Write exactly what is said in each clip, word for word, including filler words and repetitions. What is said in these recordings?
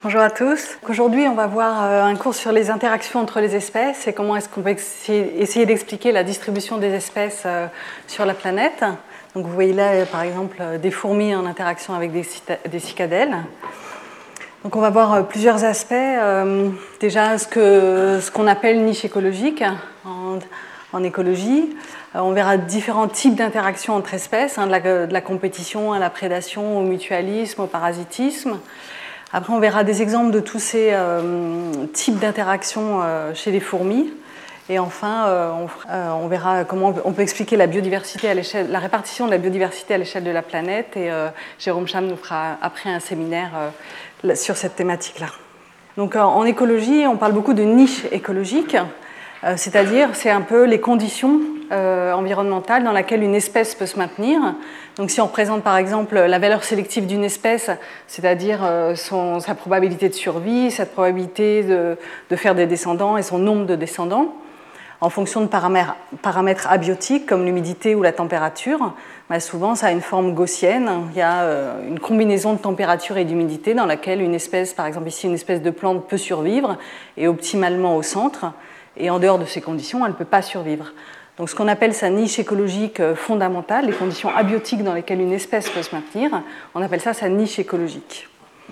Bonjour à tous. Aujourd'hui, on va voir un cours sur les interactions entre les espèces et comment est-ce qu'on peut essayer d'expliquer la distribution des espèces sur la planète. Donc, vous voyez là, par exemple, des fourmis en interaction avec des, des cicadelles. Donc, on va voir plusieurs aspects. Déjà, ce que, ce qu'on appelle niche écologique en, en écologie. On verra différents types d'interactions entre espèces, hein, de, la, de la compétition à la prédation, au mutualisme, au parasitisme. Après, on verra des exemples de tous ces euh, types d'interactions euh, chez les fourmis. Et enfin, euh, on, euh, on verra comment on peut expliquer la biodiversité à l'échelle, la répartition de la biodiversité à l'échelle de la planète. Et euh, Jérôme Cham nous fera après un séminaire euh, sur cette thématique-là. Donc, euh, en écologie, on parle beaucoup de niche écologique, euh, c'est-à-dire c'est un peu les conditions euh, environnementales dans lesquelles une espèce peut se maintenir. Donc, si on représente par exemple la valeur sélective d'une espèce, c'est-à-dire euh, son, sa probabilité de survie, sa probabilité de, de faire des descendants et son nombre de descendants, en fonction de paramètres, paramètres abiotiques comme l'humidité ou la température, bah souvent ça a une forme gaussienne. Il y a euh, une combinaison de température et d'humidité dans laquelle une espèce, par exemple ici une espèce de plante peut survivre et optimalement au centre, et en dehors de ces conditions, elle ne peut pas survivre. Donc, ce qu'on appelle sa niche écologique fondamentale, les conditions abiotiques dans lesquelles une espèce peut se maintenir, on appelle ça sa niche écologique.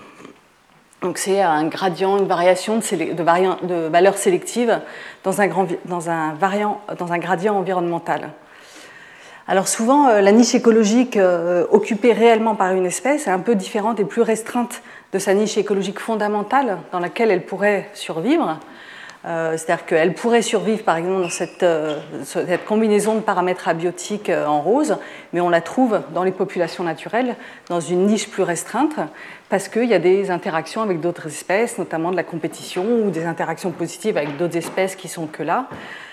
Donc, c'est un gradient, une variation de, sélec- de, variant, de valeur sélective dans un, grand, dans, un variant, dans un gradient environnemental. Alors, souvent, la niche écologique euh, occupée réellement par une espèce est un peu différente et plus restreinte de sa niche écologique fondamentale dans laquelle elle pourrait survivre. Euh, c'est-à-dire qu'elle pourrait survivre, par exemple, dans cette, euh, cette combinaison de paramètres abiotiques euh, en rose, mais on la trouve dans les populations naturelles, dans une niche plus restreinte, parce qu'il y a des interactions avec d'autres espèces, notamment de la compétition ou des interactions positives avec d'autres espèces qui sont que là.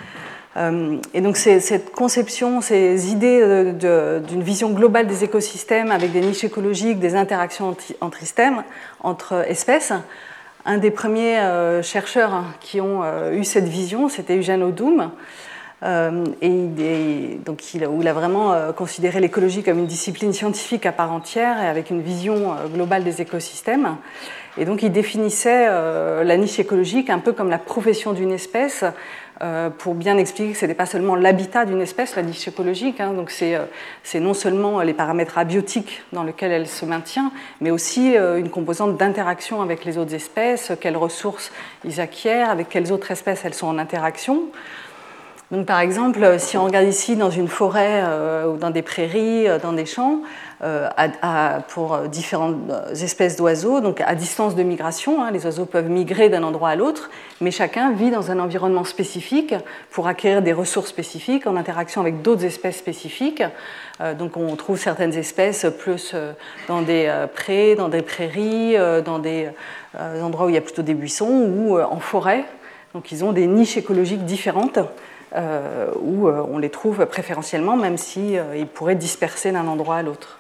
Euh, et donc, c'est, cette conception, ces idées de, de, d'une vision globale des écosystèmes avec des niches écologiques, des interactions entre, entre systèmes, entre espèces. Un des premiers euh, chercheurs qui ont euh, eu cette vision, c'était Eugène Odum, euh, et, et donc il, où il a vraiment euh, considéré l'écologie comme une discipline scientifique à part entière et avec une vision euh, globale des écosystèmes. Et donc il définissait euh, la niche écologique un peu comme la profession d'une espèce, euh, pour bien expliquer que ce n'était pas seulement l'habitat d'une espèce, la niche écologique, hein, donc c'est, euh, c'est non seulement les paramètres abiotiques dans lesquels elle se maintient, mais aussi euh, une composante d'interaction avec les autres espèces, quelles ressources ils acquièrent, avec quelles autres espèces elles sont en interaction. Donc, par exemple, si on regarde ici dans une forêt euh, ou dans des prairies, euh, dans des champs, euh, à, à, pour différentes espèces d'oiseaux, donc à distance de migration, hein, les oiseaux peuvent migrer d'un endroit à l'autre, mais chacun vit dans un environnement spécifique pour acquérir des ressources spécifiques en interaction avec d'autres espèces spécifiques. Euh, donc, on trouve certaines espèces plus euh, dans des euh, prés, dans des prairies, euh, dans des euh, endroits où il y a plutôt des buissons ou euh, en forêt. Donc, ils ont des niches écologiques différentes. Euh, où euh, on les trouve préférentiellement, même s'ils si, euh, pourraient disperser d'un endroit à l'autre.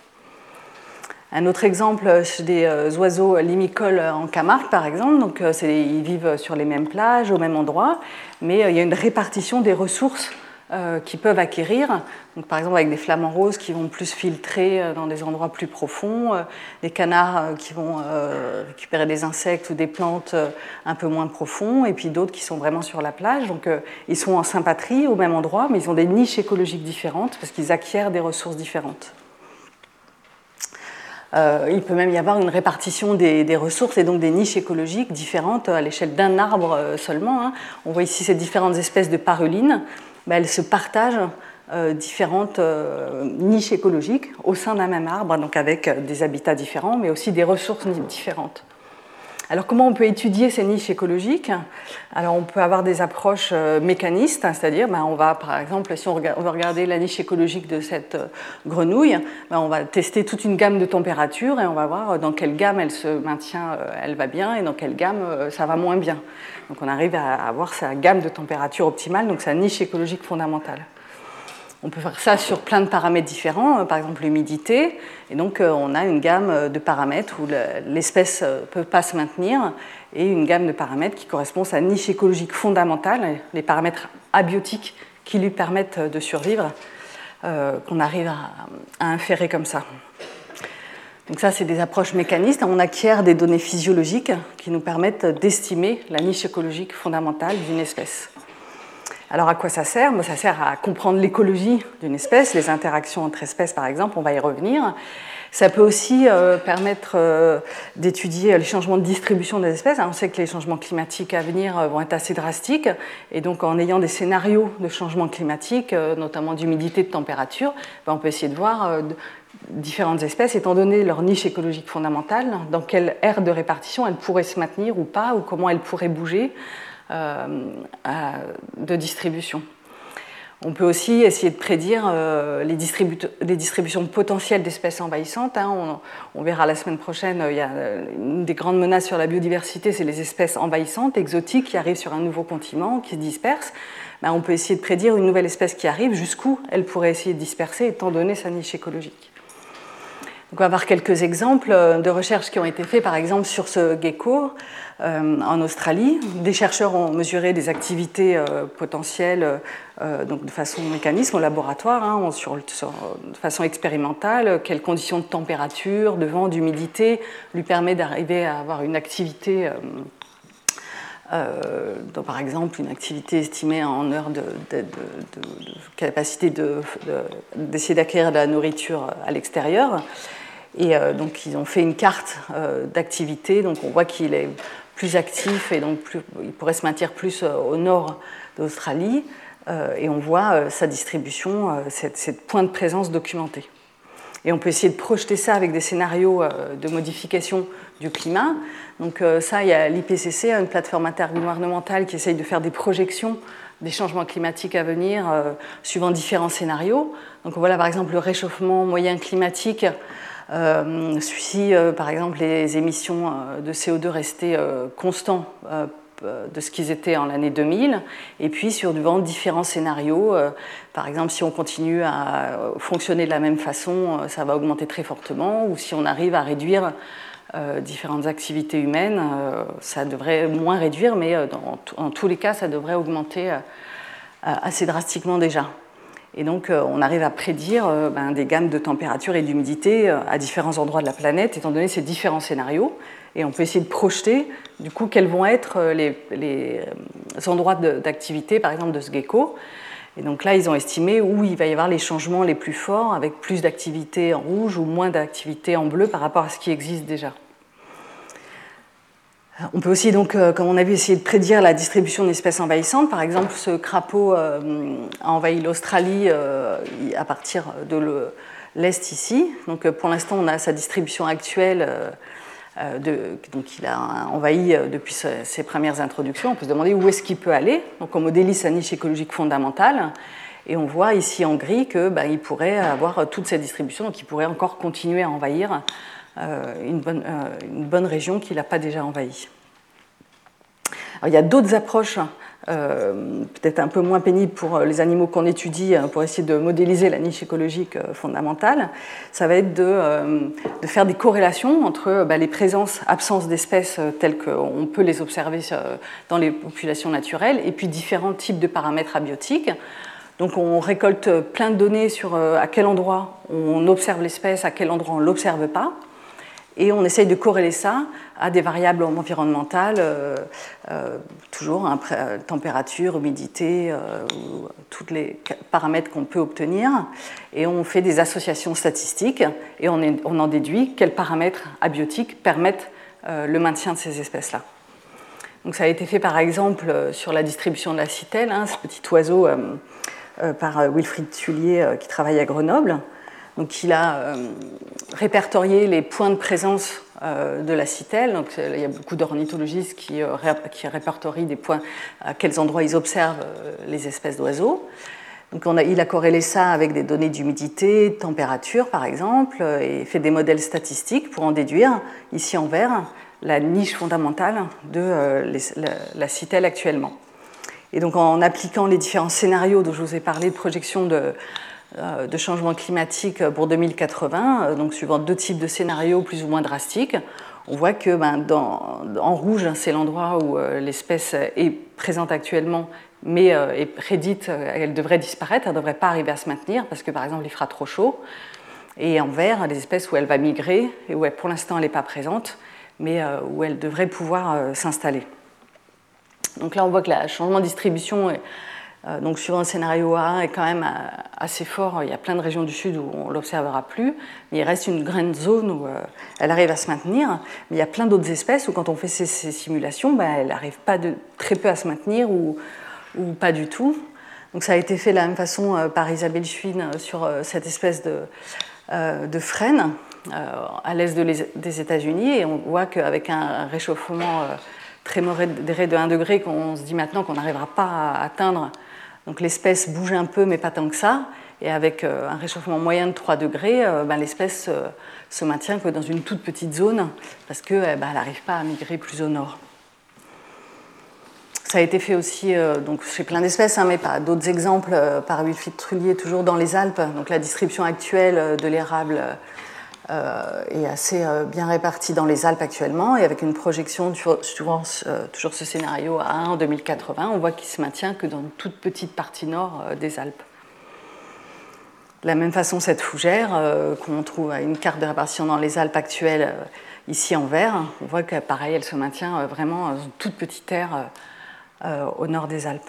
Un autre exemple, c'est des euh, oiseaux limicoles en Camargue, par exemple. Donc, euh, c'est, ils vivent sur les mêmes plages, au même endroit, mais euh, il y a une répartition des ressources euh, qu'ils peuvent acquérir. Donc, par exemple, avec des flamants roses qui vont plus filtrer euh, dans des endroits plus profonds, euh, des canards euh, qui vont euh, récupérer des insectes ou des plantes euh, un peu moins profonds, et puis d'autres qui sont vraiment sur la plage. Donc, euh, ils sont en sympatrie au même endroit, mais ils ont des niches écologiques différentes parce qu'ils acquièrent des ressources différentes. Euh, il peut même y avoir une répartition des, des ressources et donc des niches écologiques différentes à l'échelle d'un arbre seulement. Hein. On voit ici ces différentes espèces de parulines. Ben, elles se partagent euh, différentes euh, niches écologiques au sein d'un même arbre, donc avec des habitats différents, mais aussi des ressources différentes. Alors, comment on peut étudier ces niches écologiques ? Alors, on peut avoir des approches euh, mécanistes, hein, c'est-à-dire, ben, on va, par exemple, si on, regarde, on veut regarder la niche écologique de cette euh, grenouille, ben, on va tester toute une gamme de températures et on va voir dans quelle gamme elle se maintient, euh, elle va bien, et dans quelle gamme euh, ça va moins bien. Donc, on arrive à avoir sa gamme de température optimale, donc sa niche écologique fondamentale. On peut faire ça sur plein de paramètres différents, par exemple l'humidité, et donc on a une gamme de paramètres où l'espèce ne peut pas se maintenir, et une gamme de paramètres qui correspond à sa niche écologique fondamentale, les paramètres abiotiques qui lui permettent de survivre, euh, qu'on arrive à, à inférer comme ça. Donc ça, c'est des approches mécanistes. On acquiert des données physiologiques qui nous permettent d'estimer la niche écologique fondamentale d'une espèce. Alors à quoi ça sert? Bon, ça sert à comprendre l'écologie d'une espèce, les interactions entre espèces par exemple, on va y revenir. Ça peut aussi euh, permettre euh, d'étudier les changements de distribution des espèces. On sait que les changements climatiques à venir euh, vont être assez drastiques, et donc en ayant des scénarios de changements climatiques, euh, notamment d'humidité, de température, ben, on peut essayer de voir euh, de, différentes espèces, étant donné leur niche écologique fondamentale, dans quelle aire de répartition elles pourraient se maintenir ou pas, ou comment elles pourraient bouger euh, à, de distribution. On peut aussi essayer de prédire euh, les, distribu les distributions potentielles d'espèces envahissantes. Hein. On, on verra la semaine prochaine, il y a une des grandes menaces sur la biodiversité, c'est les espèces envahissantes, exotiques, qui arrivent sur un nouveau continent, qui se dispersent. Ben, on peut essayer de prédire une nouvelle espèce qui arrive, jusqu'où elle pourrait essayer de disperser, étant donné sa niche écologique. Donc on va voir quelques exemples de recherches qui ont été faites, par exemple sur ce gecko euh, en Australie. Des chercheurs ont mesuré des activités euh, potentielles euh, donc de façon mécanisme au laboratoire, hein, sur, sur, de façon expérimentale, quelles conditions de température, de vent, d'humidité lui permettent d'arriver à avoir une activité, euh, euh, donc, par exemple une activité estimée en heures de, de, de, de, de capacité de, de, d'essayer d'acquérir de la nourriture à l'extérieur. Et euh, donc ils ont fait une carte euh, d'activité, donc on voit qu'il est plus actif et donc plus, il pourrait se maintenir plus euh, au nord d'Australie, euh, et on voit euh, sa distribution, euh, cette, cette point de présence documentée. Et on peut essayer de projeter ça avec des scénarios euh, de modification du climat. Donc euh, ça, il y a l'I P C C, une plateforme intergouvernementale qui essaye de faire des projections des changements climatiques à venir euh, suivant différents scénarios. Donc on voit là par exemple le réchauffement moyen climatique. Euh, si, euh, par exemple, les émissions euh, de C O deux restaient euh, constants euh, de ce qu'ils étaient en l'année deux mille, et puis sur devant différents scénarios, euh, par exemple, si on continue à fonctionner de la même façon, euh, ça va augmenter très fortement, ou si on arrive à réduire euh, différentes activités humaines, euh, ça devrait moins réduire, mais euh, dans, en tous les cas, ça devrait augmenter euh, assez drastiquement déjà. Et donc, on arrive à prédire euh, ben, des gammes de température et d'humidité euh, à différents endroits de la planète, étant donné ces différents scénarios. Et on peut essayer de projeter, du coup, quels vont être les, les endroits d'activité, par exemple, de ce gecko. Et donc là, ils ont estimé où il va y avoir les changements les plus forts, avec plus d'activité en rouge ou moins d'activité en bleu par rapport à ce qui existe déjà. On peut aussi, donc, comme on a vu, essayer de prédire la distribution d'espèces envahissantes. Par exemple, ce crapaud euh, a envahi l'Australie euh, à partir de l'Est ici. Donc, pour l'instant, on a sa distribution actuelle. Euh, de, donc, il a envahi depuis ses premières introductions. On peut se demander où est-ce qu'il peut aller. Donc, on modélise sa niche écologique fondamentale. Et on voit ici en gris qu'il ben, pourrait avoir toute cette distribution. Donc, il pourrait encore continuer à envahir Une bonne, une bonne région qu'il n'a pas déjà envahie. Alors, il y a d'autres approches, euh, peut-être un peu moins pénibles pour les animaux qu'on étudie, pour essayer de modéliser la niche écologique fondamentale. Ça va être de, euh, de faire des corrélations entre bah, les présences, absences d'espèces telles qu'on peut les observer dans les populations naturelles, et puis différents types de paramètres abiotiques. Donc on récolte plein de données sur à quel endroit on observe l'espèce, à quel endroit on ne l'observe pas. Et on essaye de corréler ça à des variables environnementales, euh, euh, toujours hein, température, humidité, euh, tous les paramètres qu'on peut obtenir. Et on fait des associations statistiques et on, est, on en déduit quels paramètres abiotiques permettent euh, le maintien de ces espèces-là. Donc ça a été fait par exemple sur la distribution de la citelle, hein, ce petit oiseau euh, euh, par Wilfried Tullier euh, qui travaille à Grenoble. Donc, il a euh, répertorié les points de présence euh, de la citelle. Donc, il y a beaucoup d'ornithologistes qui, euh, ré qui répertorient des points à quels endroits ils observent euh, les espèces d'oiseaux. Donc, on a, il a corrélé ça avec des données d'humidité, de température, par exemple, et fait des modèles statistiques pour en déduire, ici en vert, la niche fondamentale de euh, les, la, la citelle actuellement. Et donc, en appliquant les différents scénarios dont je vous ai parlé de projection de de changement climatique pour deux mille quatre-vingts, donc suivant deux types de scénarios plus ou moins drastiques, on voit que ben, dans, en rouge, c'est l'endroit où euh, l'espèce est présente actuellement, mais euh, est prédite, elle devrait disparaître, elle ne devrait pas arriver à se maintenir, parce que par exemple il fera trop chaud. Et en vert, les espèces où elle va migrer et où elle, pour l'instant elle n'est pas présente, mais où elle devrait pouvoir s'installer. Donc là, on voit que le changement de distribution, est, euh, donc suivant le scénario A un, est quand même assez fort. Il y a plein de régions du sud où on ne l'observera plus, mais il reste une grande zone où euh, elle arrive à se maintenir. Mais il y a plein d'autres espèces où, quand on fait ces, ces simulations, ben, elle n'arrive pas de, très peu à se maintenir ou, ou pas du tout. Donc ça a été fait de la même façon euh, par Isabelle Schwinn sur euh, cette espèce de, euh, de frêne euh, à l'est de les, des États-Unis, et on voit qu'avec un réchauffement euh, très modéré de un degré, qu'on se dit maintenant qu'on n'arrivera pas à atteindre. Donc l'espèce bouge un peu, mais pas tant que ça. Et avec un réchauffement moyen de trois degrés, ben, l'espèce se maintient que dans une toute petite zone, parce qu'elle ben, n'arrive pas à migrer plus au nord. Ça a été fait aussi donc, chez plein d'espèces, hein, mais pas d'autres exemples, par Wilfried Trullier, toujours dans les Alpes. Donc la distribution actuelle de l'érable Euh, est assez euh, bien répartie dans les Alpes actuellement, et avec une projection suivant euh, toujours ce scénario A un en deux mille quatre-vingts, on voit qu'il se maintient que dans une toute petite partie nord euh, des Alpes. De la même façon, cette fougère, euh, qu'on trouve à une carte de répartition dans les Alpes actuelles, euh, ici en vert, on voit que pareil, elle se maintient euh, vraiment dans une toute petite aire euh, au nord des Alpes.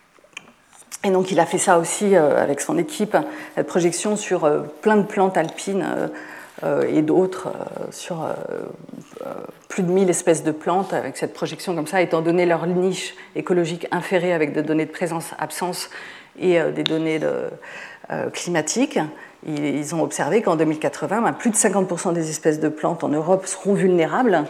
Et donc il a fait ça aussi euh, avec son équipe, cette projection sur euh, plein de plantes alpines euh, Euh, et d'autres euh, sur euh, euh, plus de mille espèces de plantes, avec cette projection comme ça, étant donné leur niche écologique inférée avec des données de présence-absence et euh, des données de, euh, climatiques. Ils, ils ont observé qu'en deux mille quatre-vingts, ben, plus de cinquante pour cent des espèces de plantes en Europe seront vulnérables,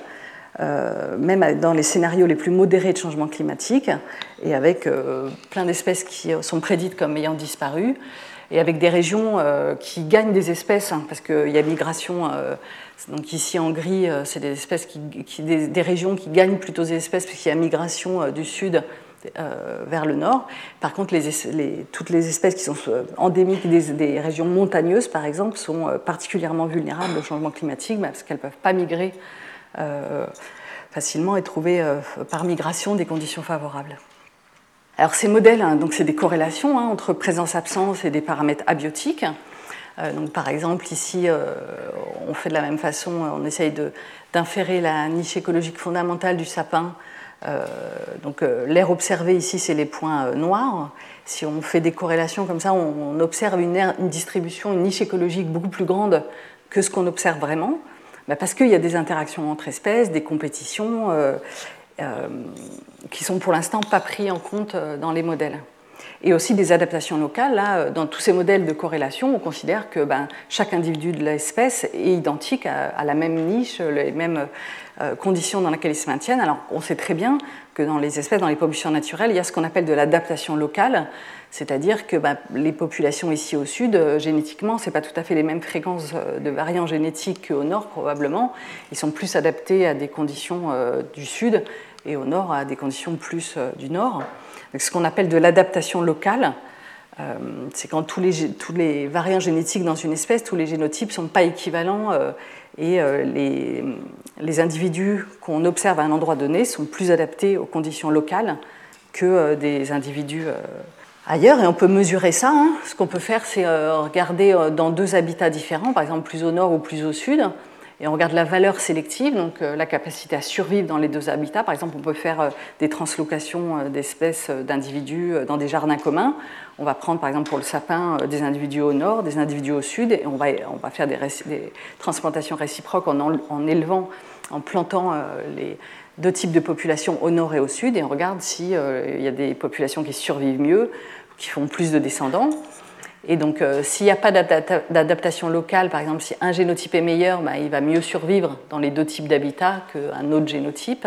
euh, même dans les scénarios les plus modérés de changement climatique, et avec euh, plein d'espèces qui sont prédites comme ayant disparu, et avec des régions euh, qui gagnent des espèces, hein, parce qu'il y a migration, euh, donc ici en gris, euh, c'est des, espèces qui, qui, des, des régions qui gagnent plutôt des espèces, parce qu'il y a migration euh, du sud euh, vers le nord. Par contre, les, les, toutes les espèces qui sont endémiques des, des régions montagneuses, par exemple, sont euh, particulièrement vulnérables au changement climatique, bah, parce qu'elles ne peuvent pas migrer euh, facilement et trouver euh, par migration des conditions favorables. Alors ces modèles, hein, donc c'est des corrélations hein, entre présence-absence et des paramètres abiotiques. Euh, donc par exemple ici, euh, on fait de la même façon, on essaye de, d'inférer la niche écologique fondamentale du sapin. Euh, donc euh, l'aire observée ici, c'est les points euh, noirs. Si on fait des corrélations comme ça, on, on observe une, aire, une distribution, une niche écologique beaucoup plus grande que ce qu'on observe vraiment, bah, parce qu'il y a des interactions entre espèces, des compétitions. Euh, Euh, qui sont pour l'instant pas pris en compte dans les modèles. Et aussi des adaptations locales. Là, dans tous ces modèles de corrélation, on considère que ben, chaque individu de l'espèce est identique à, à la même niche, les mêmes euh, conditions dans lesquelles ils se maintiennent. Alors, on sait très bien que dans les espèces, dans les populations naturelles, il y a ce qu'on appelle de l'adaptation locale, c'est-à-dire que ben, les populations ici au sud, euh, génétiquement, ce n'est pas tout à fait les mêmes fréquences de variants génétiques qu'au nord, probablement. Ils sont plus adaptés à des conditions euh, du sud, et au nord à des conditions plus euh, du nord. Donc, ce qu'on appelle de l'adaptation locale, euh, c'est quand tous les, tous les variants génétiques dans une espèce, tous les génotypes ne sont pas équivalents euh, et euh, les, les individus qu'on observe à un endroit donné sont plus adaptés aux conditions locales que euh, des individus euh, ailleurs. Et on peut mesurer ça. Hein. Ce qu'on peut faire, c'est euh, regarder euh, dans deux habitats différents, par exemple plus au nord ou plus au sud. Et on regarde la valeur sélective, donc euh, la capacité à survivre dans les deux habitats. Par exemple, on peut faire euh, des translocations euh, d'espèces, euh, d'individus euh, dans des jardins communs. On va prendre, par exemple, pour le sapin, euh, des individus au nord, des individus au sud, et on va, on va faire des, réci- des transplantations réciproques en, en, en élevant, en plantant euh, les deux types de populations au nord et au sud, et on regarde s'il euh, y a des populations qui survivent mieux, qui font plus de descendants. Et donc, euh, s'il n'y a pas d'adaptation locale, par exemple, si un génotype est meilleur, ben, il va mieux survivre dans les deux types d'habitats qu'un autre génotype.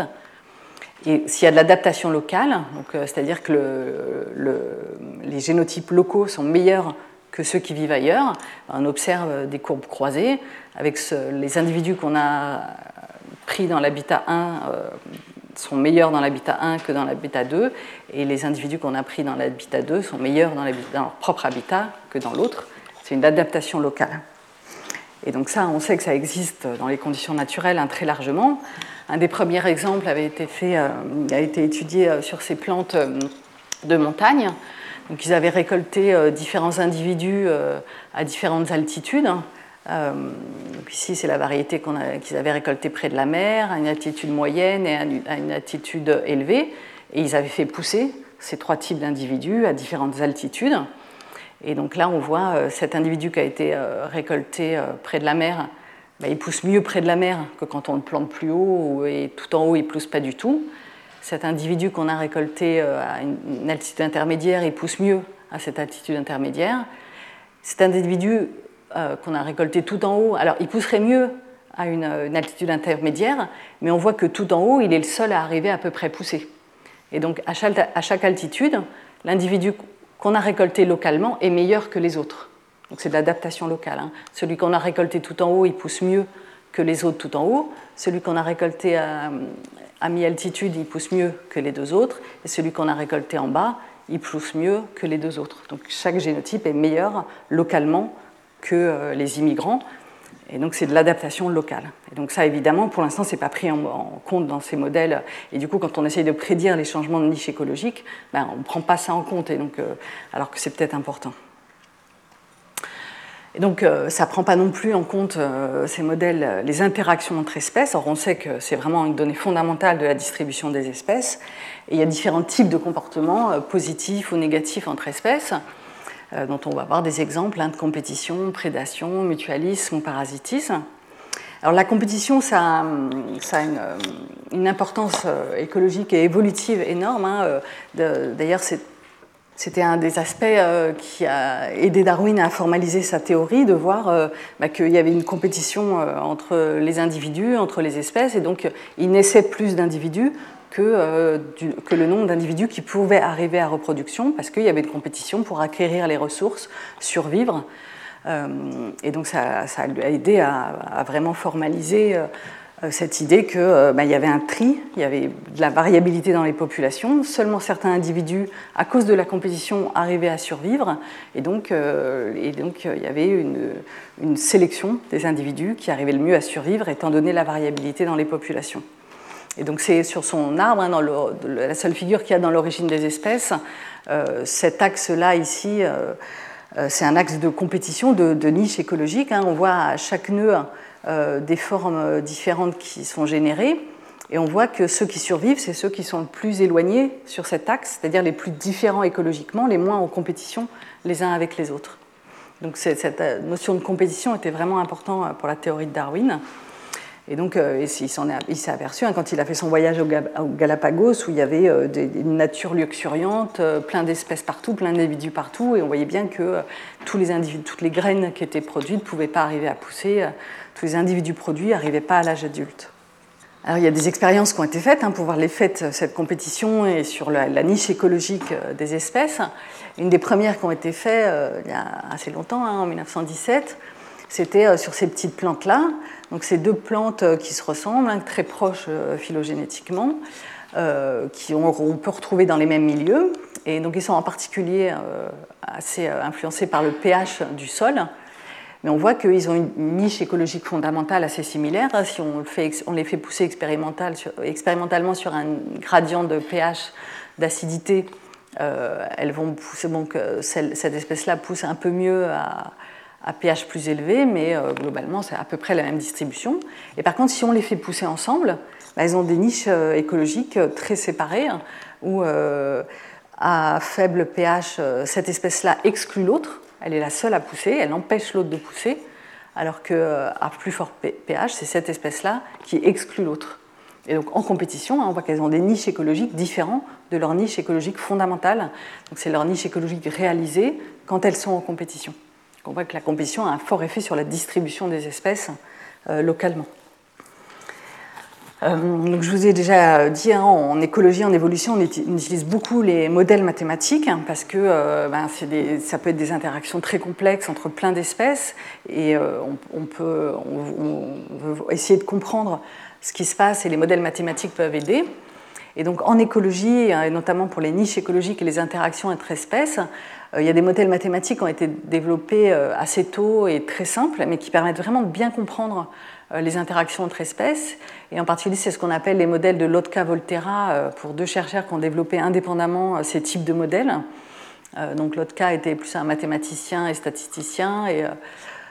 Et s'il y a de l'adaptation locale, donc, euh, c'est-à-dire que le, le, les génotypes locaux sont meilleurs que ceux qui vivent ailleurs, on observe des courbes croisées avec ce, les individus qu'on a pris dans l'habitat un euh, sont meilleurs dans l'habitat un que dans l'habitat deux, et les individus qu'on a pris dans l'habitat deux sont meilleurs dans, dans leur propre habitat que dans l'autre. C'est une adaptation locale. Et donc ça, on sait que ça existe dans les conditions naturelles hein, très largement. Un des premiers exemples avait été, fait, euh, a été étudié euh, sur ces plantes euh, de montagne. Donc ils avaient récolté euh, différents individus euh, à différentes altitudes, Euh, donc ici, c'est la variété qu'on a, qu'ils avaient récoltée près de la mer, à une altitude moyenne et à une altitude élevée. Et ils avaient fait pousser ces trois types d'individus à différentes altitudes. Et donc là, on voit euh, cet individu qui a été euh, récolté euh, près de la mer, ben, il pousse mieux près de la mer que quand on le plante plus haut, et tout en haut, il ne pousse pas du tout. Cet individu qu'on a récolté euh, à une, une altitude intermédiaire, il pousse mieux à cette altitude intermédiaire. Cet individu euh, qu'on a récolté tout en haut, alors il pousserait mieux à une, une altitude intermédiaire, mais on voit que tout en haut, il est le seul à arriver à peu près pousser. Et donc, à chaque, à chaque altitude, l'individu qu'on a récolté localement est meilleur que les autres. Donc, c'est de l'adaptation locale. Hein. Celui qu'on a récolté tout en haut, il pousse mieux que les autres tout en haut. Celui qu'on a récolté à, à mi-altitude, il pousse mieux que les deux autres. Et celui qu'on a récolté en bas, il pousse mieux que les deux autres. Donc, chaque génotype est meilleur localement que euh, les immigrants. Et donc, c'est de l'adaptation locale. Et donc, ça, évidemment, pour l'instant, ce n'est pas pris en, en compte dans ces modèles. Et du coup, quand on essaye de prédire les changements de niche écologique, ben, on ne prend pas ça en compte, et donc, euh, alors que c'est peut-être important. Et donc, euh, ça ne prend pas non plus en compte, euh, ces modèles, les interactions entre espèces. Or, on sait que c'est vraiment une donnée fondamentale de la distribution des espèces. Et il y a différents types de comportements, euh, positifs ou négatifs entre espèces, dont on va voir des exemples hein, de compétition, prédation, mutualisme ou parasitisme. Alors la compétition, ça, ça a une, une importance écologique et évolutive énorme. Hein. D'ailleurs, c'était un des aspects qui a aidé Darwin à formaliser sa théorie, de voir bah, qu'il y avait une compétition entre les individus, entre les espèces, et donc il naissait plus d'individus Que, euh, du, que le nombre d'individus qui pouvaient arriver à reproduction, parce qu'il y avait une compétition pour acquérir les ressources, survivre. Euh, et donc ça, ça lui a aidé à, à vraiment formaliser euh, cette idée qu'il euh, ben, y avait un tri, il y avait de la variabilité dans les populations, seulement certains individus, à cause de la compétition, arrivaient à survivre, et donc, euh, et donc il y avait une, une sélection des individus qui arrivaient le mieux à survivre, étant donné la variabilité dans les populations. Et donc c'est sur son arbre, hein, dans le, la seule figure qu'il y a dans l'origine des espèces, euh, cet axe-là ici, euh, euh, c'est un axe de compétition, de, de niche écologique. Hein. On voit à chaque nœud euh, des formes différentes qui sont générées, et on voit que ceux qui survivent, c'est ceux qui sont le plus éloignés sur cet axe, c'est-à-dire les plus différents écologiquement, les moins en compétition les uns avec les autres. Donc cette notion de compétition était vraiment importante pour la théorie de Darwin. Et donc, euh, il s'est aperçu, hein, quand il a fait son voyage au, au Galapagos, où il y avait euh, des, une nature luxuriante, euh, plein d'espèces partout, plein d'individus partout, et on voyait bien que euh, tous les individus, toutes les graines qui étaient produites ne pouvaient pas arriver à pousser, euh, tous les individus produits n'arrivaient pas à l'âge adulte. Alors, il y a des expériences qui ont été faites hein, pour voir l'effet de cette compétition et sur la, la niche écologique des espèces. Une des premières qui ont été faites euh, il y a assez longtemps, hein, en mille neuf cent dix-sept, c'était sur ces petites plantes-là. Donc, ces deux plantes qui se ressemblent, hein, très proches euh, phylogénétiquement, euh, qu'on peut retrouver dans les mêmes milieux. Et donc, ils sont en particulier euh, assez influencés par le pH du sol. Mais on voit qu'ils ont une niche écologique fondamentale assez similaire. Si on, le fait, on les fait pousser expérimental sur, expérimentalement sur un gradient de pH d'acidité, euh, elles vont pousser. Donc, cette espèce-là pousse un peu mieux à. à pH plus élevé, mais euh, globalement, c'est à peu près la même distribution. Et par contre, si on les fait pousser ensemble, bah, elles ont des niches euh, écologiques euh, très séparées, hein, où euh, à faible pH, euh, cette espèce-là exclut l'autre, elle est la seule à pousser, elle empêche l'autre de pousser, alors qu'à euh, plus fort pH, c'est cette espèce-là qui exclut l'autre. Et donc, en compétition, hein, on voit qu'elles ont des niches écologiques différentes de leur niche écologique fondamentale. Donc, c'est leur niche écologique réalisée quand elles sont en compétition. On voit que la compétition a un fort effet sur la distribution des espèces euh, localement. Euh, donc je vous ai déjà dit, hein, en écologie, en évolution, on, est, on utilise beaucoup les modèles mathématiques, hein, parce que euh, ben, des, ça peut être des interactions très complexes entre plein d'espèces, et euh, on, on peut on, on veut essayer de comprendre ce qui se passe, et les modèles mathématiques peuvent aider. Et donc en écologie, et notamment pour les niches écologiques et les interactions entre espèces, il y a des modèles mathématiques qui ont été développés assez tôt et très simples, mais qui permettent vraiment de bien comprendre les interactions entre espèces. Et en particulier, c'est ce qu'on appelle les modèles de Lotka-Volterra, pour deux chercheurs qui ont développé indépendamment ces types de modèles. Donc Lotka était plus un mathématicien et statisticien, et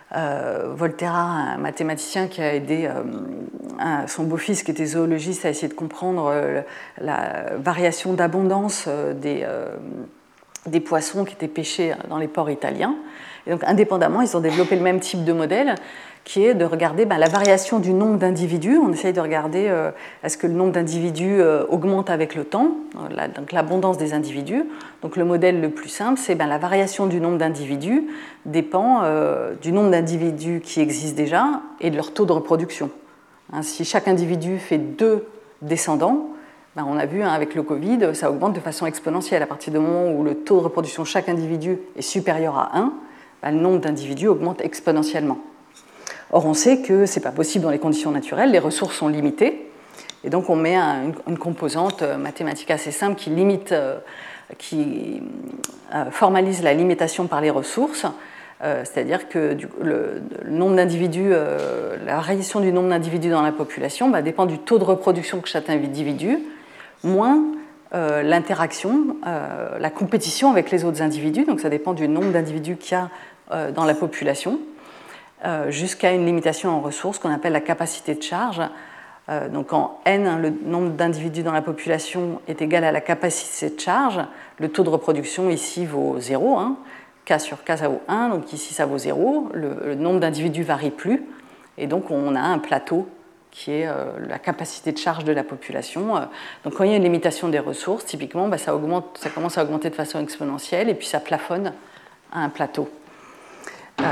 euh, Volterra, un mathématicien qui a aidé euh, un, son beau-fils qui était zoologiste à essayer de comprendre euh, la variation d'abondance euh, des, euh, des poissons qui étaient pêchés dans les ports italiens. Et donc, indépendamment, ils ont développé le même type de modèle, qui est de regarder ben, la variation du nombre d'individus. On essaye de regarder euh, est-ce que le nombre d'individus euh, augmente avec le temps, la, donc l'abondance des individus. Donc, le modèle le plus simple, c'est ben, la variation du nombre d'individus dépend euh, du nombre d'individus qui existent déjà et de leur taux de reproduction. Hein, si chaque individu fait deux descendants, ben, on a vu hein, avec le Covid, ça augmente de façon exponentielle. À partir du moment où le taux de reproduction de chaque individu est supérieur à un, ben, le nombre d'individus augmente exponentiellement. Or, on sait que ce n'est pas possible dans les conditions naturelles, les ressources sont limitées, et donc on met un, une, une composante mathématique assez simple qui, limite, euh, qui euh, formalise la limitation par les ressources, euh, c'est-à-dire que du, le, le nombre d'individus, euh, la variation du nombre d'individus dans la population bah, dépend du taux de reproduction que chaque individu, moins euh, l'interaction, euh, la compétition avec les autres individus, donc ça dépend du nombre d'individus qu'il y a euh, dans la population, Euh, jusqu'à une limitation en ressources qu'on appelle la capacité de charge. Euh, donc en N, hein, le nombre d'individus dans la population est égal à la capacité de charge. Le taux de reproduction ici vaut zéro. Hein. K sur K, ça vaut un. Donc ici, ça vaut zéro. Le, le nombre d'individus ne varie plus. Et donc on a un plateau qui est euh, la capacité de charge de la population. Euh, donc quand il y a une limitation des ressources, typiquement, bah, ça, augmente, ça commence à augmenter de façon exponentielle et puis ça plafonne à un plateau. Euh,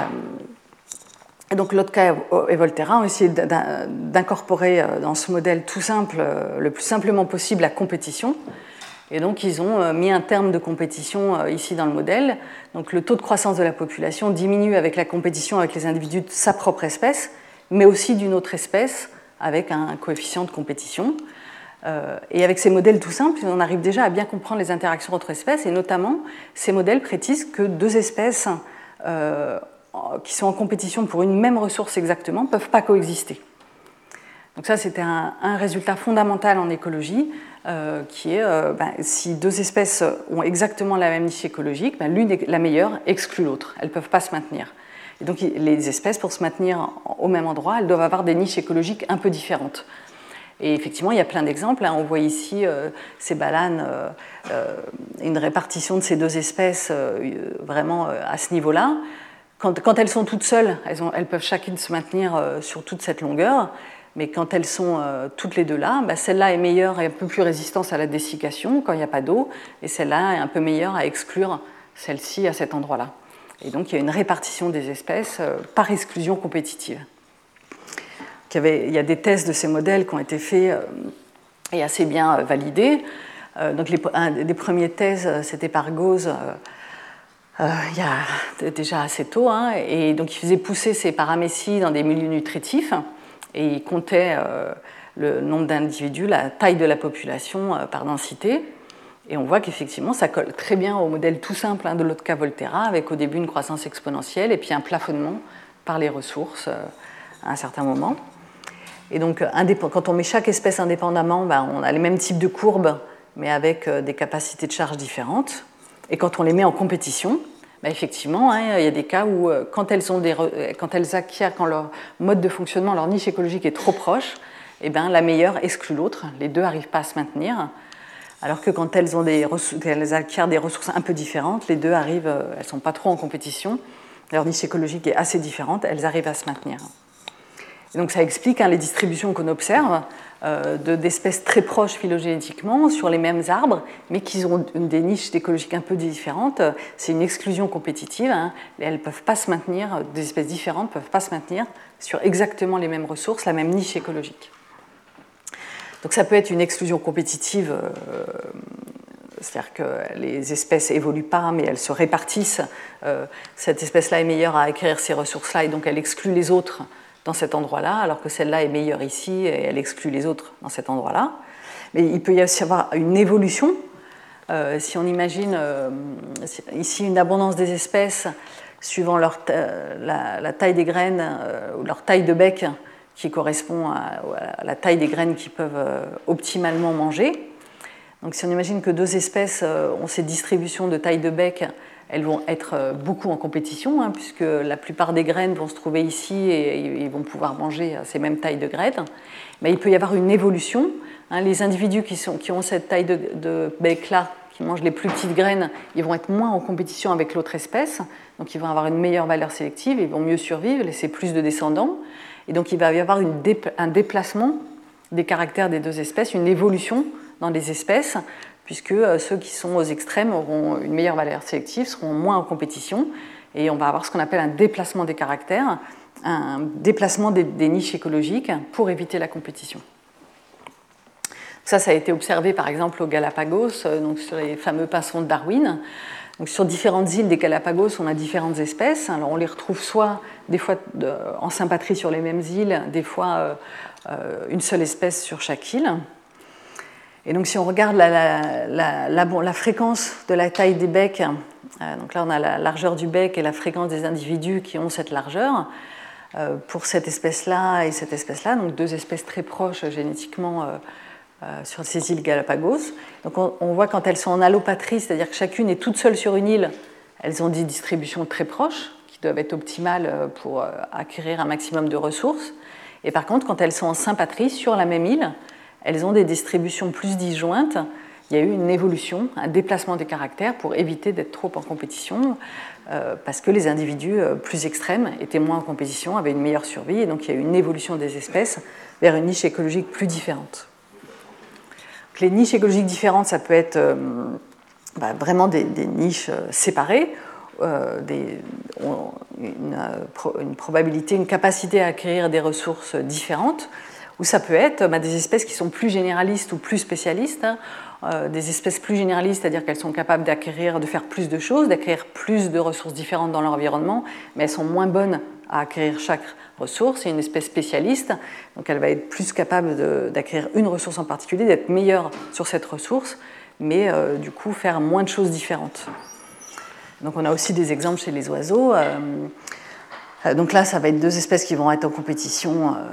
Et donc Lotka et Volterra ont essayé d'incorporer dans ce modèle tout simple, le plus simplement possible, la compétition. Et donc ils ont mis un terme de compétition ici dans le modèle. Donc le taux de croissance de la population diminue avec la compétition avec les individus de sa propre espèce, mais aussi d'une autre espèce avec un coefficient de compétition. Et avec ces modèles tout simples, on arrive déjà à bien comprendre les interactions entre espèces, et notamment ces modèles prédisent que deux espèces euh, qui sont en compétition pour une même ressource exactement, ne peuvent pas coexister. Donc ça, c'était un, un résultat fondamental en écologie, euh, qui est, euh, ben, si deux espèces ont exactement la même niche écologique, ben, l'une, la meilleure, exclut l'autre. Elles ne peuvent pas se maintenir. Et donc les espèces, pour se maintenir au même endroit, elles doivent avoir des niches écologiques un peu différentes. Et effectivement, il y a plein d'exemples. Hein. On voit ici euh, ces balanes, euh, euh, une répartition de ces deux espèces euh, vraiment euh, à ce niveau-là. Quand, quand elles sont toutes seules, elles, ont, elles peuvent chacune se maintenir euh, sur toute cette longueur, mais quand elles sont euh, toutes les deux là, bah, celle-là est meilleure et un peu plus résistante à la dessiccation quand il n'y a pas d'eau, et celle-là est un peu meilleure à exclure celle-ci à cet endroit-là. Et donc il y a une répartition des espèces euh, par exclusion compétitive. Il y, avait, il y a des tests de ces modèles qui ont été faits euh, et assez bien euh, validés. Euh, donc les, un des premiers tests, c'était par Gauss, euh, Euh, il y a déjà assez tôt, hein, et donc il faisait pousser ces paramécies dans des milieux nutritifs et il comptait euh, le nombre d'individus, la taille de la population euh, par densité, et on voit qu'effectivement ça colle très bien au modèle tout simple hein, de Lotka-Volterra, avec au début une croissance exponentielle et puis un plafonnement par les ressources euh, à un certain moment. Et donc quand on met chaque espèce indépendamment, ben, on a les mêmes types de courbes mais avec euh, des capacités de charge différentes. Et quand on les met en compétition, bah effectivement, hein, il y a des cas où, quand elles, ont des, quand elles acquièrent, quand leur mode de fonctionnement, leur niche écologique est trop proche, eh bien, la meilleure exclut l'autre. Les deux n'arrivent pas à se maintenir. Alors que quand elles, ont des, elles acquièrent des ressources un peu différentes, les deux arrivent, elles ne sont pas trop en compétition. Leur niche écologique est assez différente, elles arrivent à se maintenir. Et donc ça explique hein, les distributions qu'on observe euh, de, d'espèces très proches phylogénétiquement sur les mêmes arbres, mais qui ont des niches écologiques un peu différentes. C'est une exclusion compétitive. Hein. Elles ne peuvent pas se maintenir, des espèces différentes ne peuvent pas se maintenir sur exactement les mêmes ressources, la même niche écologique. Donc ça peut être une exclusion compétitive, euh, c'est-à-dire que les espèces évoluent pas, mais elles se répartissent. Euh, cette espèce-là est meilleure à acquérir ces ressources-là, et donc elle exclut les autres dans cet endroit-là, alors que celle-là est meilleure ici et elle exclut les autres dans cet endroit-là. Mais il peut y avoir une évolution. Euh, si on imagine euh, ici une abondance des espèces suivant leur la, la taille des graines euh, ou leur taille de bec qui correspond à, à la taille des graines qu'ils peuvent euh, optimalement manger, Donc si on imagine que deux espèces ont ces distributions de taille de bec, elles vont être beaucoup en compétition, hein, puisque la plupart des graines vont se trouver ici et ils vont pouvoir manger ces mêmes tailles de graines. Mais il peut y avoir une évolution. Hein, les individus qui, sont, qui ont cette taille de, de bec-là, qui mangent les plus petites graines, ils vont être moins en compétition avec l'autre espèce, donc ils vont avoir une meilleure valeur sélective, ils vont mieux survivre, laisser plus de descendants, et donc il va y avoir une dé, un déplacement des caractères des deux espèces, une évolution dans les espèces, puisque ceux qui sont aux extrêmes auront une meilleure valeur sélective, seront moins en compétition, et on va avoir ce qu'on appelle un déplacement des caractères, un déplacement des, des niches écologiques pour éviter la compétition. Ça, ça a été observé par exemple aux Galapagos, donc sur les fameux pinsons de Darwin. Donc, sur différentes îles des Galapagos, on a différentes espèces. Alors, on les retrouve soit des fois de, en sympatrie sur les mêmes îles, des fois euh, une seule espèce sur chaque île. Et donc, si on regarde la, la, la, la, la fréquence de la taille des becs, euh, donc là on a la largeur du bec et la fréquence des individus qui ont cette largeur. Euh, pour cette espèce-là et cette espèce-là, donc deux espèces très proches génétiquement. Euh, Euh, sur ces îles Galapagos. Donc on, on voit quand elles sont en allopatrie, c'est-à-dire que chacune est toute seule sur une île, elles ont des distributions très proches, qui doivent être optimales pour acquérir un maximum de ressources. Et par contre, quand elles sont en sympatrie, sur la même île, elles ont des distributions plus disjointes. Il y a eu une évolution, un déplacement des caractères pour éviter d'être trop en compétition, euh, parce que les individus plus extrêmes étaient moins en compétition, avaient une meilleure survie, et donc il y a eu une évolution des espèces vers une niche écologique plus différente. Les niches écologiques différentes, ça peut être euh, bah, vraiment des, des niches séparées, euh, des, une, une probabilité, une capacité à acquérir des ressources différentes, ou ça peut être bah, des espèces qui sont plus généralistes ou plus spécialistes, hein, euh, des espèces plus généralistes, c'est-à-dire qu'elles sont capables d'acquérir, de faire plus de choses, d'acquérir plus de ressources différentes dans leur environnement, mais elles sont moins bonnes à acquérir chaque ressource. Et une espèce spécialiste, donc elle va être plus capable de, d'acquérir une ressource en particulier, d'être meilleure sur cette ressource, mais euh, du coup faire moins de choses différentes. Donc on a aussi des exemples chez les oiseaux. Euh, donc là, ça va être deux espèces qui vont être en compétition, euh,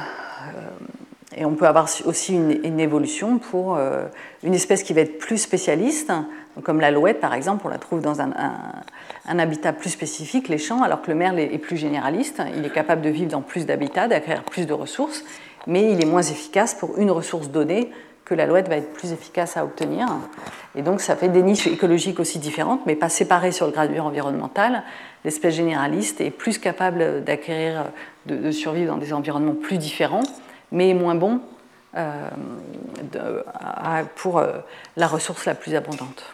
euh, et on peut avoir aussi une, une évolution pour euh, une espèce qui va être plus spécialiste, donc comme l'alouette par exemple, on la trouve dans un, un, un habitat plus spécifique, les champs, alors que le merle est plus généraliste, il est capable de vivre dans plus d'habitats, d'acquérir plus de ressources, mais il est moins efficace pour une ressource donnée que l'alouette va être plus efficace à obtenir. Et donc ça fait des niches écologiques aussi différentes, mais pas séparées sur le gradient environnemental. L'espèce généraliste est plus capable d'acquérir, de, de survivre dans des environnements plus différents, mais moins bon euh, de, à, pour euh, la ressource la plus abondante.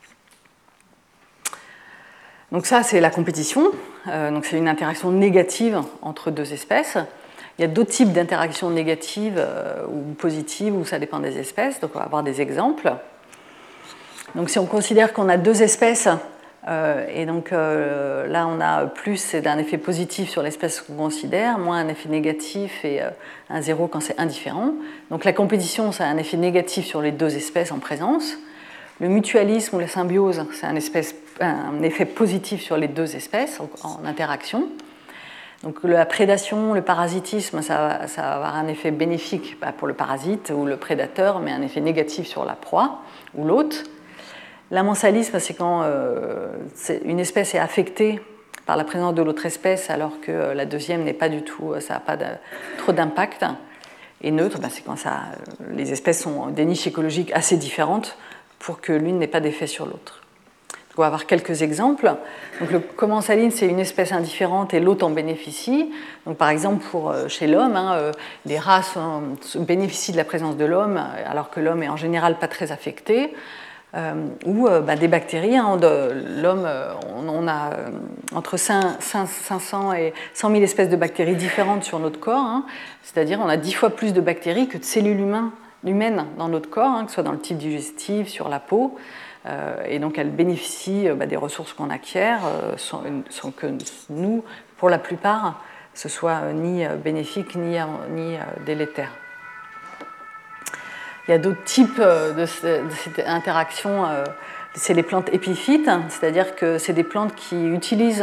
Donc ça, c'est la compétition. Euh, donc c'est une interaction négative entre deux espèces. Il y a d'autres types d'interactions négatives euh, ou positives, où ça dépend des espèces. Donc on va avoir des exemples. Donc si on considère qu'on a deux espèces, euh, et donc euh, là on a plus, c'est un effet positif sur l'espèce qu'on considère, moins un effet négatif et euh, un zéro quand c'est indifférent. Donc la compétition, ça a un effet négatif sur les deux espèces en présence. Le mutualisme ou la symbiose, c'est un, espèce, un effet positif sur les deux espèces en, en interaction. Donc la prédation, le parasitisme, ça va, ça va avoir un effet bénéfique pour le parasite ou le prédateur, mais un effet négatif sur la proie ou l'hôte. L'ammensalisme, c'est quand euh, c'est une espèce est affectée par la présence de l'autre espèce, alors que la deuxième n'est pas du tout, ça n'a pas de, trop d'impact. Et neutre, ben c'est quand ça, les espèces sont des niches écologiques assez différentes pour que l'une n'ait pas d'effet sur l'autre. Donc on va avoir quelques exemples. Donc le commensaline, c'est une espèce indifférente et l'autre en bénéficie. Donc par exemple, pour, chez l'homme, hein, euh, les rats sont, bénéficient de la présence de l'homme, alors que l'homme est en général pas très affecté. Euh, ou euh, bah, des bactéries. Hein, de, l'homme, euh, on, on a euh, entre cinq cents et cent mille espèces de bactéries différentes sur notre corps. Hein, c'est-à-dire on a dix fois plus de bactéries que de cellules humaines, humaines dans notre corps, hein, que ce soit dans le type digestif, sur la peau. Euh, et donc elles bénéficient euh, bah, des ressources qu'on acquiert, euh, sans, sans que nous, pour la plupart, ce soit euh, ni bénéfique ni, ni euh, délétère. Il y a d'autres types de cette interaction, c'est les plantes épiphytes, c'est-à-dire que c'est des plantes qui utilisent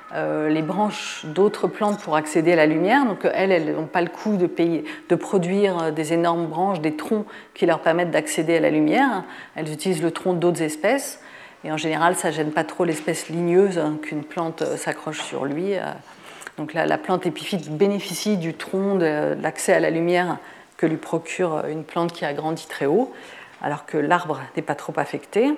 euh, les branches d'autres plantes pour accéder à la lumière. Donc elles, elles n'ont pas le coût de, payer, de produire des énormes branches, des troncs qui leur permettent d'accéder à la lumière. Elles utilisent le tronc d'autres espèces. Et en général, ça ne gêne pas trop l'espèce ligneuse hein, qu'une plante s'accroche sur lui. Donc la, la plante épiphyte bénéficie du tronc, de, de l'accès à la lumière que lui procure une plante qui a grandi très haut, alors que l'arbre n'est pas trop affecté.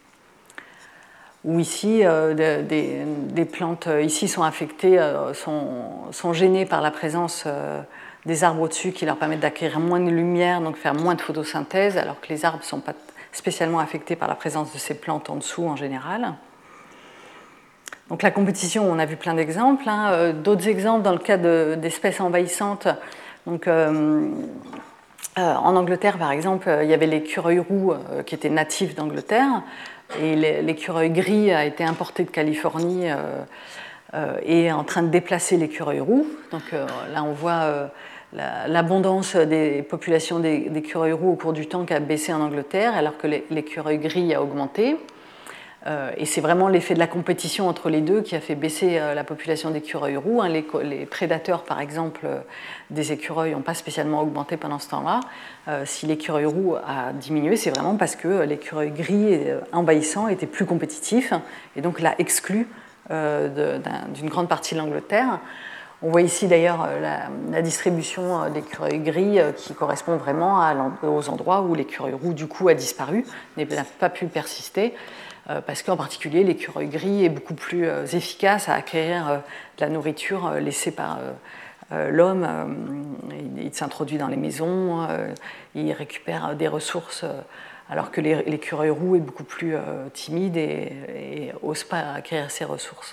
Ou ici, euh, des, des plantes ici sont affectées, euh, sont, sont gênées par la présence euh, des arbres au-dessus qui leur permettent d'acquérir moins de lumière, donc faire moins de photosynthèse, alors que les arbres ne sont pas spécialement affectés par la présence de ces plantes en dessous en général. Donc la compétition, on a vu plein d'exemples. Hein. Euh, d'autres exemples dans le cas de, d'espèces envahissantes. Donc, euh, euh, en Angleterre, par exemple, il y avait l'écureuil roux euh, qui était natif d'Angleterre. Et l'écureuil gris a été importé de Californie euh, euh, et est en train de déplacer l'écureuil roux. Donc euh, là, on voit euh, l'abondance des populations d'écureuils roux au cours du temps qui a baissé en Angleterre, alors que l'écureuil gris a augmenté. Euh, et c'est vraiment l'effet de la compétition entre les deux qui a fait baisser euh, la population d'écureuils roux. Hein. Les, les prédateurs, par exemple, euh, des écureuils n'ont pas spécialement augmenté pendant ce temps-là. Euh, si l'écureuil roux a diminué, c'est vraiment parce que l'écureuil gris euh, envahissant était plus compétitif et donc l'a exclu euh, d'une grande partie de l'Angleterre. On voit ici d'ailleurs la, la distribution d'écureuils gris euh, qui correspond vraiment à, aux endroits où l'écureuil roux du coup a disparu, n'a pas pu persister. Parce qu'en particulier, l'écureuil gris est beaucoup plus efficace à acquérir de la nourriture laissée par l'homme. Il s'introduit dans les maisons, il récupère des ressources, alors que l'écureuil roux est beaucoup plus timide et n'ose pas acquérir ces ressources.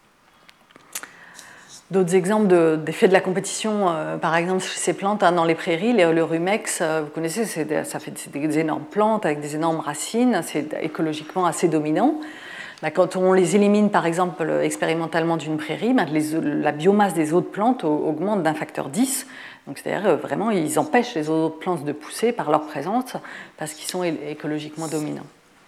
D'autres exemples d'effets de, de la compétition, euh, par exemple chez ces plantes hein, dans les prairies, les, le rumex, euh, vous connaissez, des, ça fait des, des énormes plantes avec des énormes racines, c'est écologiquement assez dominant. Là, quand on les élimine par exemple expérimentalement d'une prairie, ben, les, la biomasse des autres plantes augmente d'un facteur dix. C'est-à-dire vraiment ils empêchent les autres plantes de pousser par leur présence parce qu'ils sont écologiquement dominants.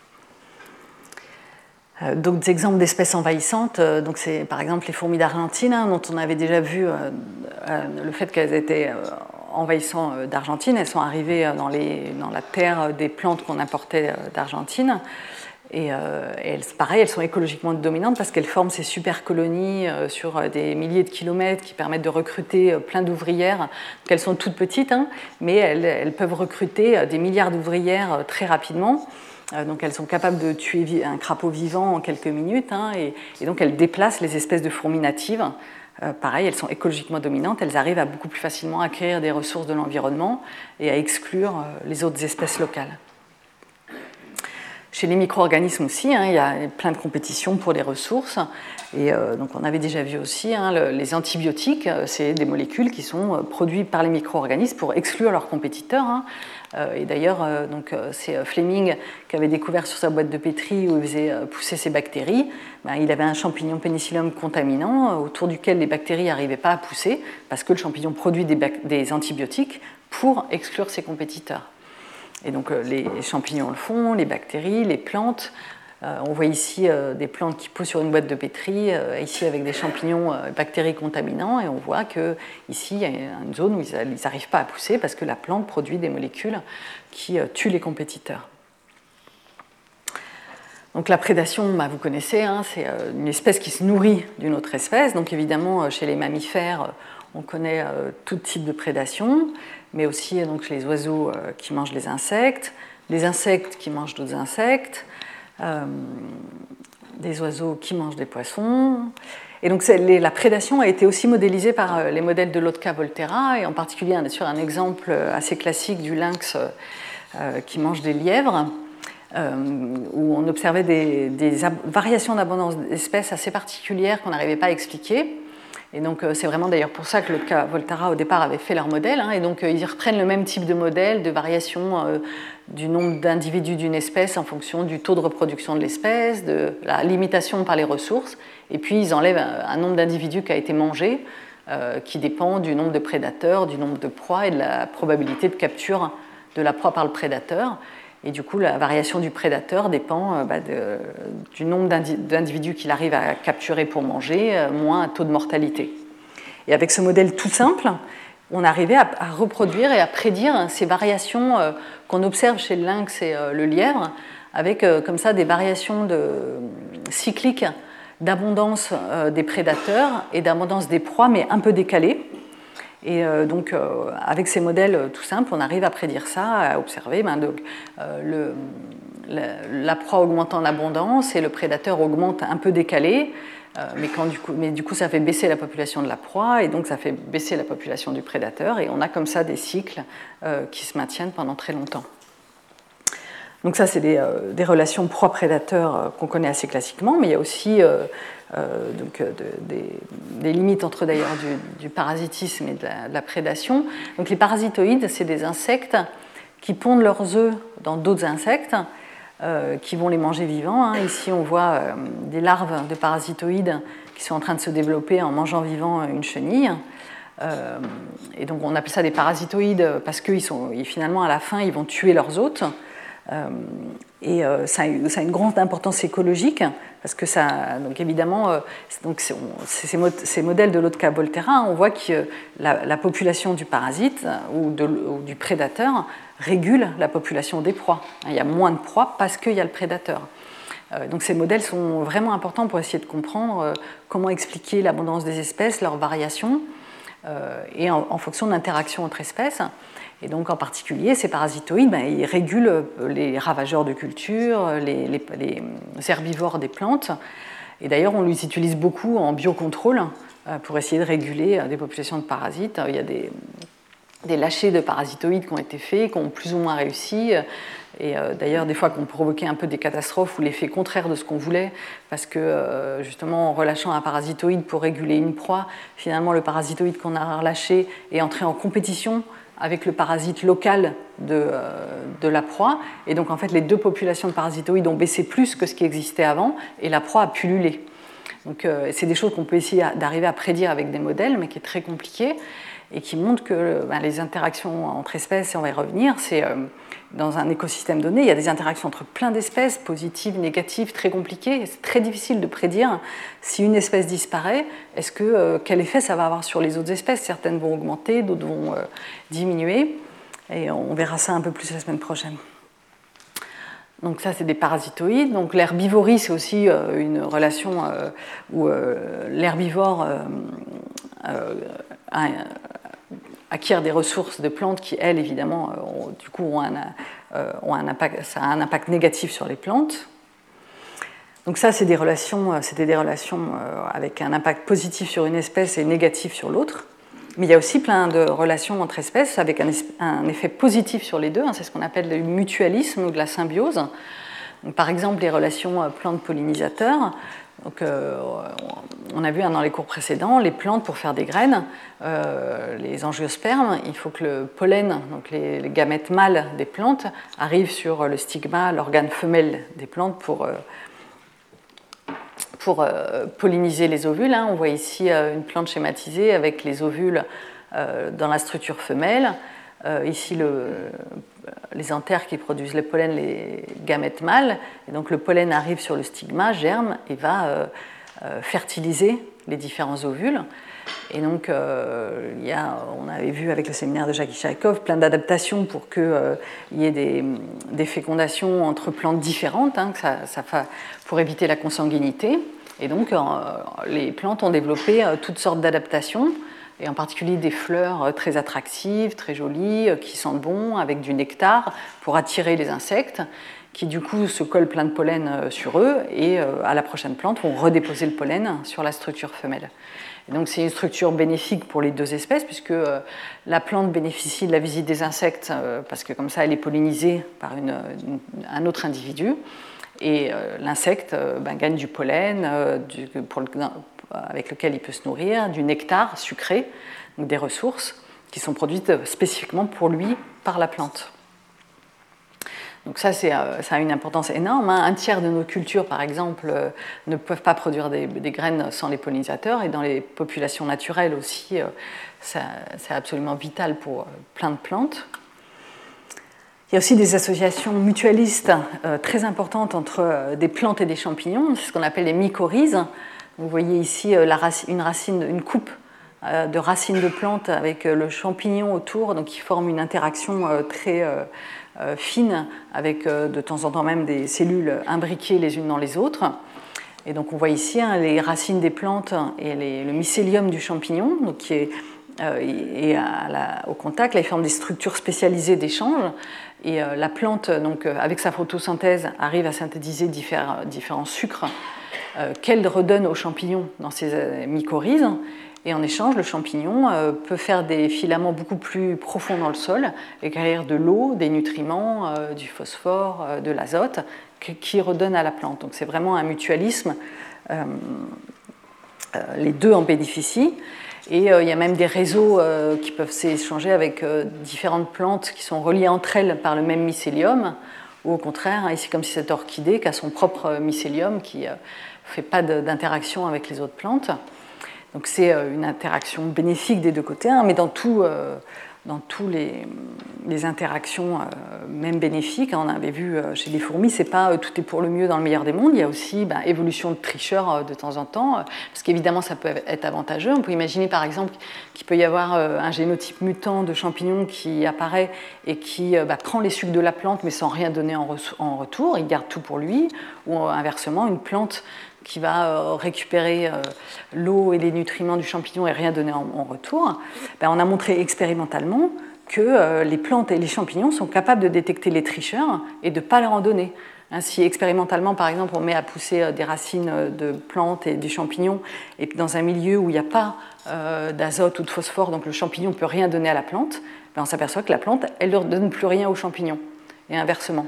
D'autres exemples d'espèces envahissantes, donc c'est par exemple les fourmis d'Argentine, hein, dont on avait déjà vu euh, euh, le fait qu'elles étaient euh, envahissantes d'Argentine. Elles sont arrivées dans, les, dans la terre des plantes qu'on importait d'Argentine. Et, euh, et elles, pareil, elles sont écologiquement dominantes parce qu'elles forment ces super colonies euh, sur des milliers de kilomètres qui permettent de recruter plein d'ouvrières. Donc elles sont toutes petites, hein, mais elles, elles peuvent recruter des milliards d'ouvrières très rapidement. Donc elles sont capables de tuer un crapaud vivant en quelques minutes, hein, et, et donc elles déplacent les espèces de fourmis natives. Euh, pareil, elles sont écologiquement dominantes, elles arrivent à beaucoup plus facilement acquérir des ressources de l'environnement et à exclure euh, les autres espèces locales. Chez les micro-organismes aussi, hein, il y a plein de compétitions pour les ressources. Et euh, donc on avait déjà vu aussi hein, le, les antibiotiques, c'est des molécules qui sont produites par les micro-organismes pour exclure leurs compétiteurs. Hein. Euh, et d'ailleurs, euh, donc, c'est Fleming qui avait découvert sur sa boîte de pétri où il faisait pousser ces bactéries. Ben, il avait un champignon Penicillium contaminant autour duquel les bactéries n'arrivaient pas à pousser parce que le champignon produit des, des antibiotiques pour exclure ses compétiteurs. Et donc les champignons le font, les bactéries, les plantes. Euh, on voit ici euh, des plantes qui poussent sur une boîte de pétri, euh, ici avec des champignons euh, bactéries contaminants, et on voit qu'ici, il y a une zone où ils n'arrivent pas à pousser parce que la plante produit des molécules qui euh, tuent les compétiteurs. Donc la prédation, bah, vous connaissez, hein, c'est euh, une espèce qui se nourrit d'une autre espèce. Donc évidemment, chez les mammifères, on connaît euh, tout type de prédation, mais aussi donc, chez les oiseaux euh, qui mangent les insectes, les insectes qui mangent d'autres insectes, euh, des oiseaux qui mangent des poissons. Et donc les, la prédation a été aussi modélisée par euh, les modèles de Lotka Volterra, et en particulier sur un exemple assez classique du lynx euh, qui mange des lièvres, euh, où on observait des, des variations d'abondance d'espèces assez particulières qu'on n'arrivait pas à expliquer. Et donc c'est vraiment d'ailleurs pour ça que Lotka Volterra au départ avait fait leur modèle, hein, et donc ils reprennent le même type de modèle de variation euh, du nombre d'individus d'une espèce en fonction du taux de reproduction de l'espèce, de la limitation par les ressources, et puis ils enlèvent un, un nombre d'individus qui a été mangé, euh, qui dépend du nombre de prédateurs, du nombre de proies et de la probabilité de capture de la proie par le prédateur. Et du coup, la variation du prédateur dépend bah, de, du nombre d'individus qu'il arrive à capturer pour manger, moins un taux de mortalité. Et avec ce modèle tout simple, on arrivait à, à reproduire et à prédire ces variations euh, qu'on observe chez le lynx et euh, le lièvre, avec euh, comme ça des variations de, cycliques d'abondance euh, des prédateurs et d'abondance des proies, mais un peu décalées. Et euh, donc, euh, avec ces modèles euh, tout simples, on arrive à prédire ça, à observer ben, donc, euh, le, la, la proie augmente en abondance et le prédateur augmente un peu décalé, euh, mais, quand, du coup, mais du coup, ça fait baisser la population de la proie et donc ça fait baisser la population du prédateur. Et on a comme ça des cycles euh, qui se maintiennent pendant très longtemps. Donc ça, c'est des, euh, des relations proie-prédateur euh, qu'on connaît assez classiquement, mais il y a aussi euh, euh, donc, de, des, des limites entre d'ailleurs du, du parasitisme et de la, de la prédation. Donc les parasitoïdes, c'est des insectes qui pondent leurs œufs dans d'autres insectes euh, qui vont les manger vivants. Hein. Ici, on voit euh, des larves de parasitoïdes qui sont en train de se développer en mangeant vivant une chenille. Euh, et donc on appelle ça des parasitoïdes parce que ils sont, ils, finalement, à la fin, ils vont tuer leurs hôtes. Euh, et euh, ça, a, ça a une grande importance écologique parce que ça, donc évidemment, euh, donc c'est, on, ces, ces modèles de l'Otka volterra, on voit que la, la population du parasite ou, de, ou du prédateur régule la population des proies. Il y a moins de proies parce qu'il y a le prédateur. Euh, donc ces modèles sont vraiment importants pour essayer de comprendre euh, comment expliquer l'abondance des espèces, leurs variations, euh, et en, en fonction de l'interaction entre espèces. Et donc, en particulier, ces parasitoïdes, ben, ils régulent les ravageurs de culture, les, les, les herbivores des plantes. Et d'ailleurs, on les utilise beaucoup en biocontrôle euh, pour essayer de réguler des populations de parasites. Il y a des, des lâchers de parasitoïdes qui ont été faits, qui ont plus ou moins réussi. Et euh, d'ailleurs, des fois, qui ont provoqué un peu des catastrophes ou l'effet contraire de ce qu'on voulait, parce que euh, justement, en relâchant un parasitoïde pour réguler une proie, finalement, le parasitoïde qu'on a relâché est entré en compétition avec le parasite local de, euh, de la proie. Et donc, en fait, les deux populations de parasitoïdes ont baissé plus que ce qui existait avant, et la proie a pullulé. Donc, euh, c'est des choses qu'on peut essayer d'arriver à prédire avec des modèles, mais qui est très compliqué, et qui montrent que ben, les interactions entre espèces, et on va y revenir, c'est euh, dans un écosystème donné, il y a des interactions entre plein d'espèces, positives, négatives, très compliquées. C'est très difficile de prédire si une espèce disparaît, est-ce que, euh, quel effet ça va avoir sur les autres espèces. Certaines vont augmenter, d'autres vont euh, diminuer. Et on verra ça un peu plus la semaine prochaine. Donc ça, c'est des parasitoïdes. Donc l'herbivorie, c'est aussi euh, une relation euh, où euh, l'herbivore euh, euh, a, acquiert des ressources de plantes qui, elles, évidemment, ont, du coup, ont un, euh, ont un impact, ça a un impact négatif sur les plantes. Donc ça, c'est des relations, c'était des relations euh, avec un impact positif sur une espèce et négatif sur l'autre. Mais il y a aussi plein de relations entre espèces avec un, un effet positif sur les deux. Hein, c'est ce qu'on appelle le mutualisme ou de la symbiose. Donc, par exemple, les relations plantes-pollinisateurs. Donc, euh, on a vu hein, dans les cours précédents, les plantes, pour faire des graines, euh, les angiospermes, il faut que le pollen, donc les, les gamètes mâles des plantes, arrivent sur le stigma, l'organe femelle des plantes pour, euh, pour euh, polliniser les ovules. Hein. On voit ici euh, une plante schématisée avec les ovules euh, dans la structure femelle. Euh, ici, le, les anthères qui produisent le pollen, les gamètes mâles. Et donc, le pollen arrive sur le stigma, germe et va euh, euh, fertiliser les différents ovules. Et donc, euh, il y a, on avait vu avec le séminaire de Jackie Chaïkov plein d'adaptations pour qu'il euh, y ait des, des fécondations entre plantes différentes, hein, que ça, ça fa, pour éviter la consanguinité. Et donc, euh, les plantes ont développé euh, toutes sortes d'adaptations, et en particulier des fleurs très attractives, très jolies, qui sentent bon, avec du nectar, pour attirer les insectes, qui du coup se collent plein de pollen sur eux, et à la prochaine plante vont redéposer le pollen sur la structure femelle. Et donc c'est une structure bénéfique pour les deux espèces, puisque la plante bénéficie de la visite des insectes, parce que comme ça elle est pollinisée par une, une, un autre individu, et l'insecte ben, gagne du pollen, du, pour le, avec lequel il peut se nourrir, du nectar sucré, donc des ressources qui sont produites spécifiquement pour lui par la plante. Donc ça, c'est, ça a une importance énorme. Hein. Un tiers de nos cultures, par exemple, ne peuvent pas produire des, des graines sans les pollinisateurs, et dans les populations naturelles aussi, ça, c'est absolument vital pour plein de plantes. Il y a aussi des associations mutualistes euh, très importantes entre euh, des plantes et des champignons, c'est ce qu'on appelle les mycorhizes. Vous voyez ici euh, la racine, une, racine, une coupe euh, de racines de plantes avec euh, le champignon autour, donc qui forme une interaction euh, très euh, euh, fine, avec euh, de temps en temps même des cellules imbriquées les unes dans les autres. Et donc on voit ici hein, les racines des plantes et les, le mycélium du champignon, donc qui est euh, et à la, au contact, là, ils forment des structures spécialisées d'échange. Et euh, la plante, donc, euh, avec sa photosynthèse, arrive à synthétiser différents, différents sucres euh, qu'elle redonne aux champignons dans ces euh, mycorhizes. Et en échange, le champignon euh, peut faire des filaments beaucoup plus profonds dans le sol, acquérir de l'eau, des nutriments, euh, du phosphore, euh, de l'azote, qui redonne à la plante. Donc c'est vraiment un mutualisme. Euh, euh, les deux en bénéficient. Et euh, il y a même des réseaux euh, qui peuvent s'échanger avec euh, différentes plantes qui sont reliées entre elles par le même mycélium, ou au contraire, hein, ici comme si cette orchidée qui a son propre mycélium qui ne euh, fait pas d'interaction avec les autres plantes. Donc c'est euh, une interaction bénéfique des deux côtés, hein, mais dans tout... Euh, dans toutes les, les interactions, euh, même bénéfiques. On avait vu euh, chez les fourmis, c'est pas euh, tout est pour le mieux dans le meilleur des mondes. Il y a aussi bah, évolution de tricheurs euh, de temps en temps, euh, parce qu'évidemment, ça peut être avantageux. On peut imaginer, par exemple, qu'il peut y avoir euh, un génotype mutant de champignon qui apparaît et qui euh, bah, prend les sucres de la plante, mais sans rien donner en, re- en retour. Il garde tout pour lui. Ou euh, inversement, une plante qui va récupérer l'eau et les nutriments du champignon et rien donner en retour, ben on a montré expérimentalement que les plantes et les champignons sont capables de détecter les tricheurs et de ne pas leur en donner. Si expérimentalement, par exemple, on met à pousser des racines de plantes et des champignons et dans un milieu où il n'y a pas d'azote ou de phosphore, donc le champignon ne peut rien donner à la plante, ben on s'aperçoit que la plante, elle ne leur donne plus rien aux champignons, et inversement.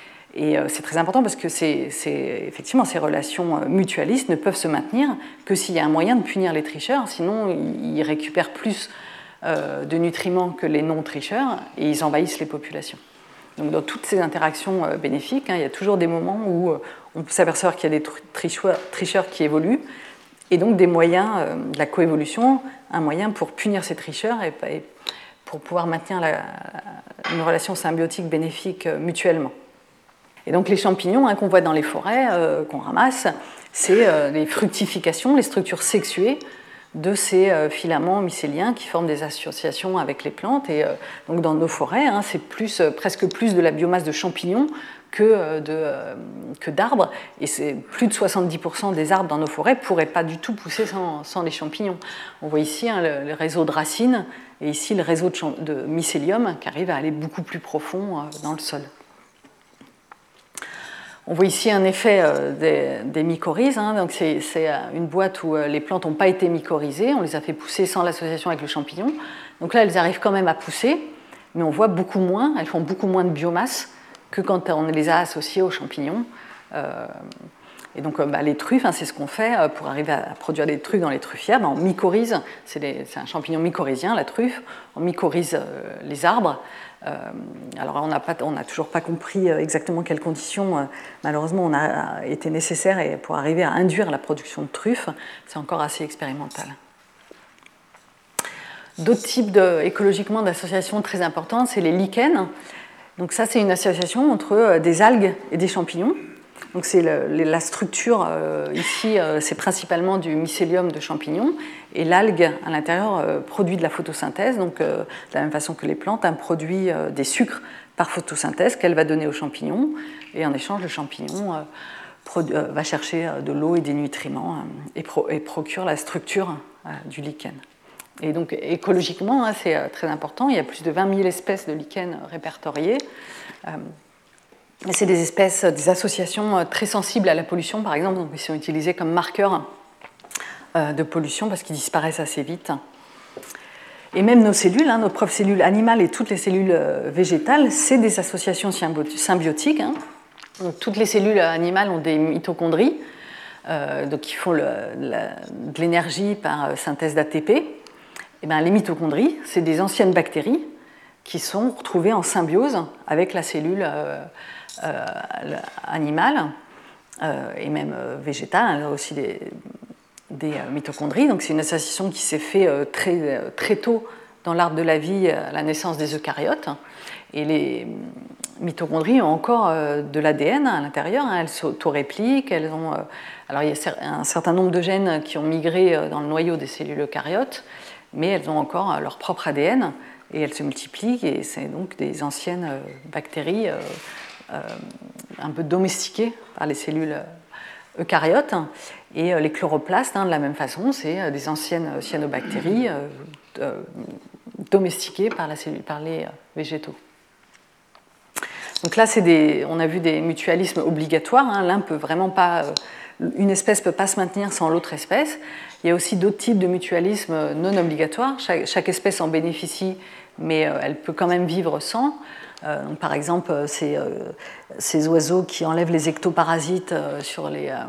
Et c'est très important parce que c'est, c'est, effectivement, ces relations mutualistes ne peuvent se maintenir que s'il y a un moyen de punir les tricheurs, sinon ils récupèrent plus de nutriments que les non-tricheurs et ils envahissent les populations. Donc dans toutes ces interactions bénéfiques, hein, il y a toujours des moments où on peut s'apercevoir qu'il y a des tricheurs, tricheurs qui évoluent et donc des moyens de la coévolution, un moyen pour punir ces tricheurs et pour pouvoir maintenir la, une relation symbiotique bénéfique mutuellement. Et donc les champignons hein, qu'on voit dans les forêts, euh, qu'on ramasse, c'est euh, les fructifications, les structures sexuées de ces euh, filaments mycéliens qui forment des associations avec les plantes. Et euh, donc dans nos forêts, hein, c'est plus, euh, presque plus de la biomasse de champignons que, euh, de, euh, que d'arbres. Et c'est plus de soixante-dix pour cent des arbres dans nos forêts ne pourraient pas du tout pousser sans, sans les champignons. On voit ici hein, le, le réseau de racines et ici le réseau de, de mycélium qui arrive à aller beaucoup plus profond euh, dans le sol. On voit ici un effet des, des mycorhizes. Hein, donc c'est, c'est une boîte où les plantes n'ont pas été mycorhizées. On les a fait pousser sans l'association avec le champignon. Donc là, elles arrivent quand même à pousser, mais on voit beaucoup moins. Elles font beaucoup moins de biomasse que quand on les a associées aux champignons. Euh, et donc bah, les truffes, hein, c'est ce qu'on fait pour arriver à produire des truffes dans les truffières. Ben, on mycorhize, c'est, les, c'est un champignon mycorhizien, la truffe. On mycorhize euh, les arbres. Euh, alors on n'a toujours pas compris exactement quelles conditions euh, malheureusement on a été nécessaires pour arriver à induire la production de truffes. C'est encore assez expérimental. D'autres types de, écologiquement d'associations très importantes, c'est les lichens. Donc ça c'est une association entre des algues et des champignons. Donc c'est le, la structure euh, ici, euh, c'est principalement du mycélium de champignons et l'algue à l'intérieur euh, produit de la photosynthèse, donc euh, de la même façon que les plantes, hein, produit euh, des sucres par photosynthèse qu'elle va donner aux champignons et en échange le champignon euh, produ- euh, va chercher euh, de l'eau et des nutriments euh, et, pro- et procure la structure euh, du lichen. Et donc écologiquement, hein, c'est euh, très important, il y a plus de vingt mille espèces de lichens répertoriées. Euh, C'est des espèces, des associations très sensibles à la pollution, par exemple, donc ils sont utilisés comme marqueurs de pollution parce qu'ils disparaissent assez vite. Et même nos cellules, hein, nos propres cellules animales et toutes les cellules végétales, c'est des associations symbiotiques. Hein. Donc, toutes les cellules animales ont des mitochondries, euh, donc qui font le, la, de l'énergie par synthèse d'A T P. Et bien, les mitochondries, c'est des anciennes bactéries qui sont retrouvées en symbiose avec la cellule euh, Euh, animale euh, et même euh, végétale, elle a aussi des, des euh, mitochondries. Donc c'est une association qui s'est faite euh, très, euh, très tôt dans l'arbre de la vie à la naissance des eucaryotes. Et les, mitochondries ont encore euh, de l'A D N à l'intérieur, hein, elles s'autorépliquent, elles ont... Euh, alors il y a un certain nombre de gènes qui ont migré dans le noyau des cellules eucaryotes, mais elles ont encore leur propre A D N, et elles se multiplient, et c'est donc des anciennes euh, bactéries euh, euh, un peu domestiquées par les cellules eucaryotes. Et euh, les chloroplastes, hein, de la même façon, c'est euh, des anciennes cyanobactéries euh, euh, domestiquées par, la cellule, par les euh, végétaux. Donc là, c'est des, on a vu des mutualismes obligatoires. Hein. L'un peut vraiment pas, une espèce ne peut pas se maintenir sans l'autre espèce. Il y a aussi d'autres types de mutualismes non obligatoires. Chaque, chaque espèce en bénéficie, mais euh, elle peut quand même vivre sans. Euh, donc, par exemple, ces, euh, ces oiseaux qui enlèvent les ectoparasites euh, sur les... Euh,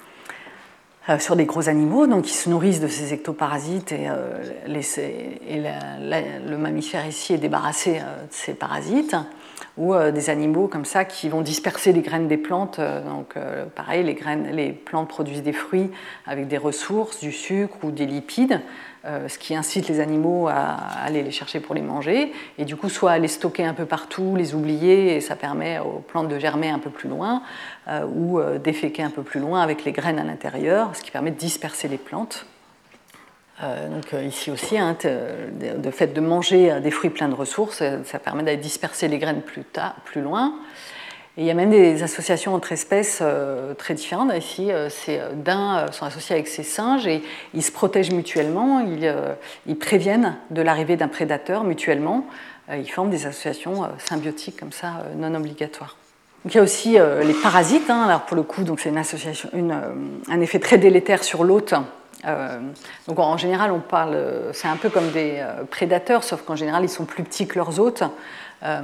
sur des gros animaux, donc ils se nourrissent de ces ectoparasites et, euh, les, et la, la, le mammifère ici est débarrassé euh, de ces parasites, ou euh, des animaux comme ça qui vont disperser les graines des plantes. Euh, donc euh, pareil, les, graines, les plantes produisent des fruits avec des ressources, du sucre ou des lipides, euh, ce qui incite les animaux à, à aller les chercher pour les manger, et du coup soit à les stocker un peu partout, les oublier, et ça permet aux plantes de germer un peu plus loin, euh, ou euh, déféquer un peu plus loin avec les graines à l'intérieur, ce qui permet de disperser les plantes. Euh, donc euh, ici aussi, hein, de, de fait de manger des fruits pleins de ressources, ça permet d'aller disperser les graines plus, tard, plus loin. Et il y a même des associations entre espèces euh, très différentes. Ici, euh, ces daims euh, sont associés avec ces singes et ils se protègent mutuellement, ils, euh, ils préviennent de l'arrivée d'un prédateur mutuellement. Euh, ils forment des associations euh, symbiotiques comme ça, euh, non obligatoires. Donc, il y a aussi euh, les parasites. Hein. Alors pour le coup, donc c'est une association, une, euh, un effet très délétère sur l'hôte. Euh, donc en général, on parle, c'est un peu comme des euh, prédateurs, sauf qu'en général, ils sont plus petits que leurs hôtes. Euh,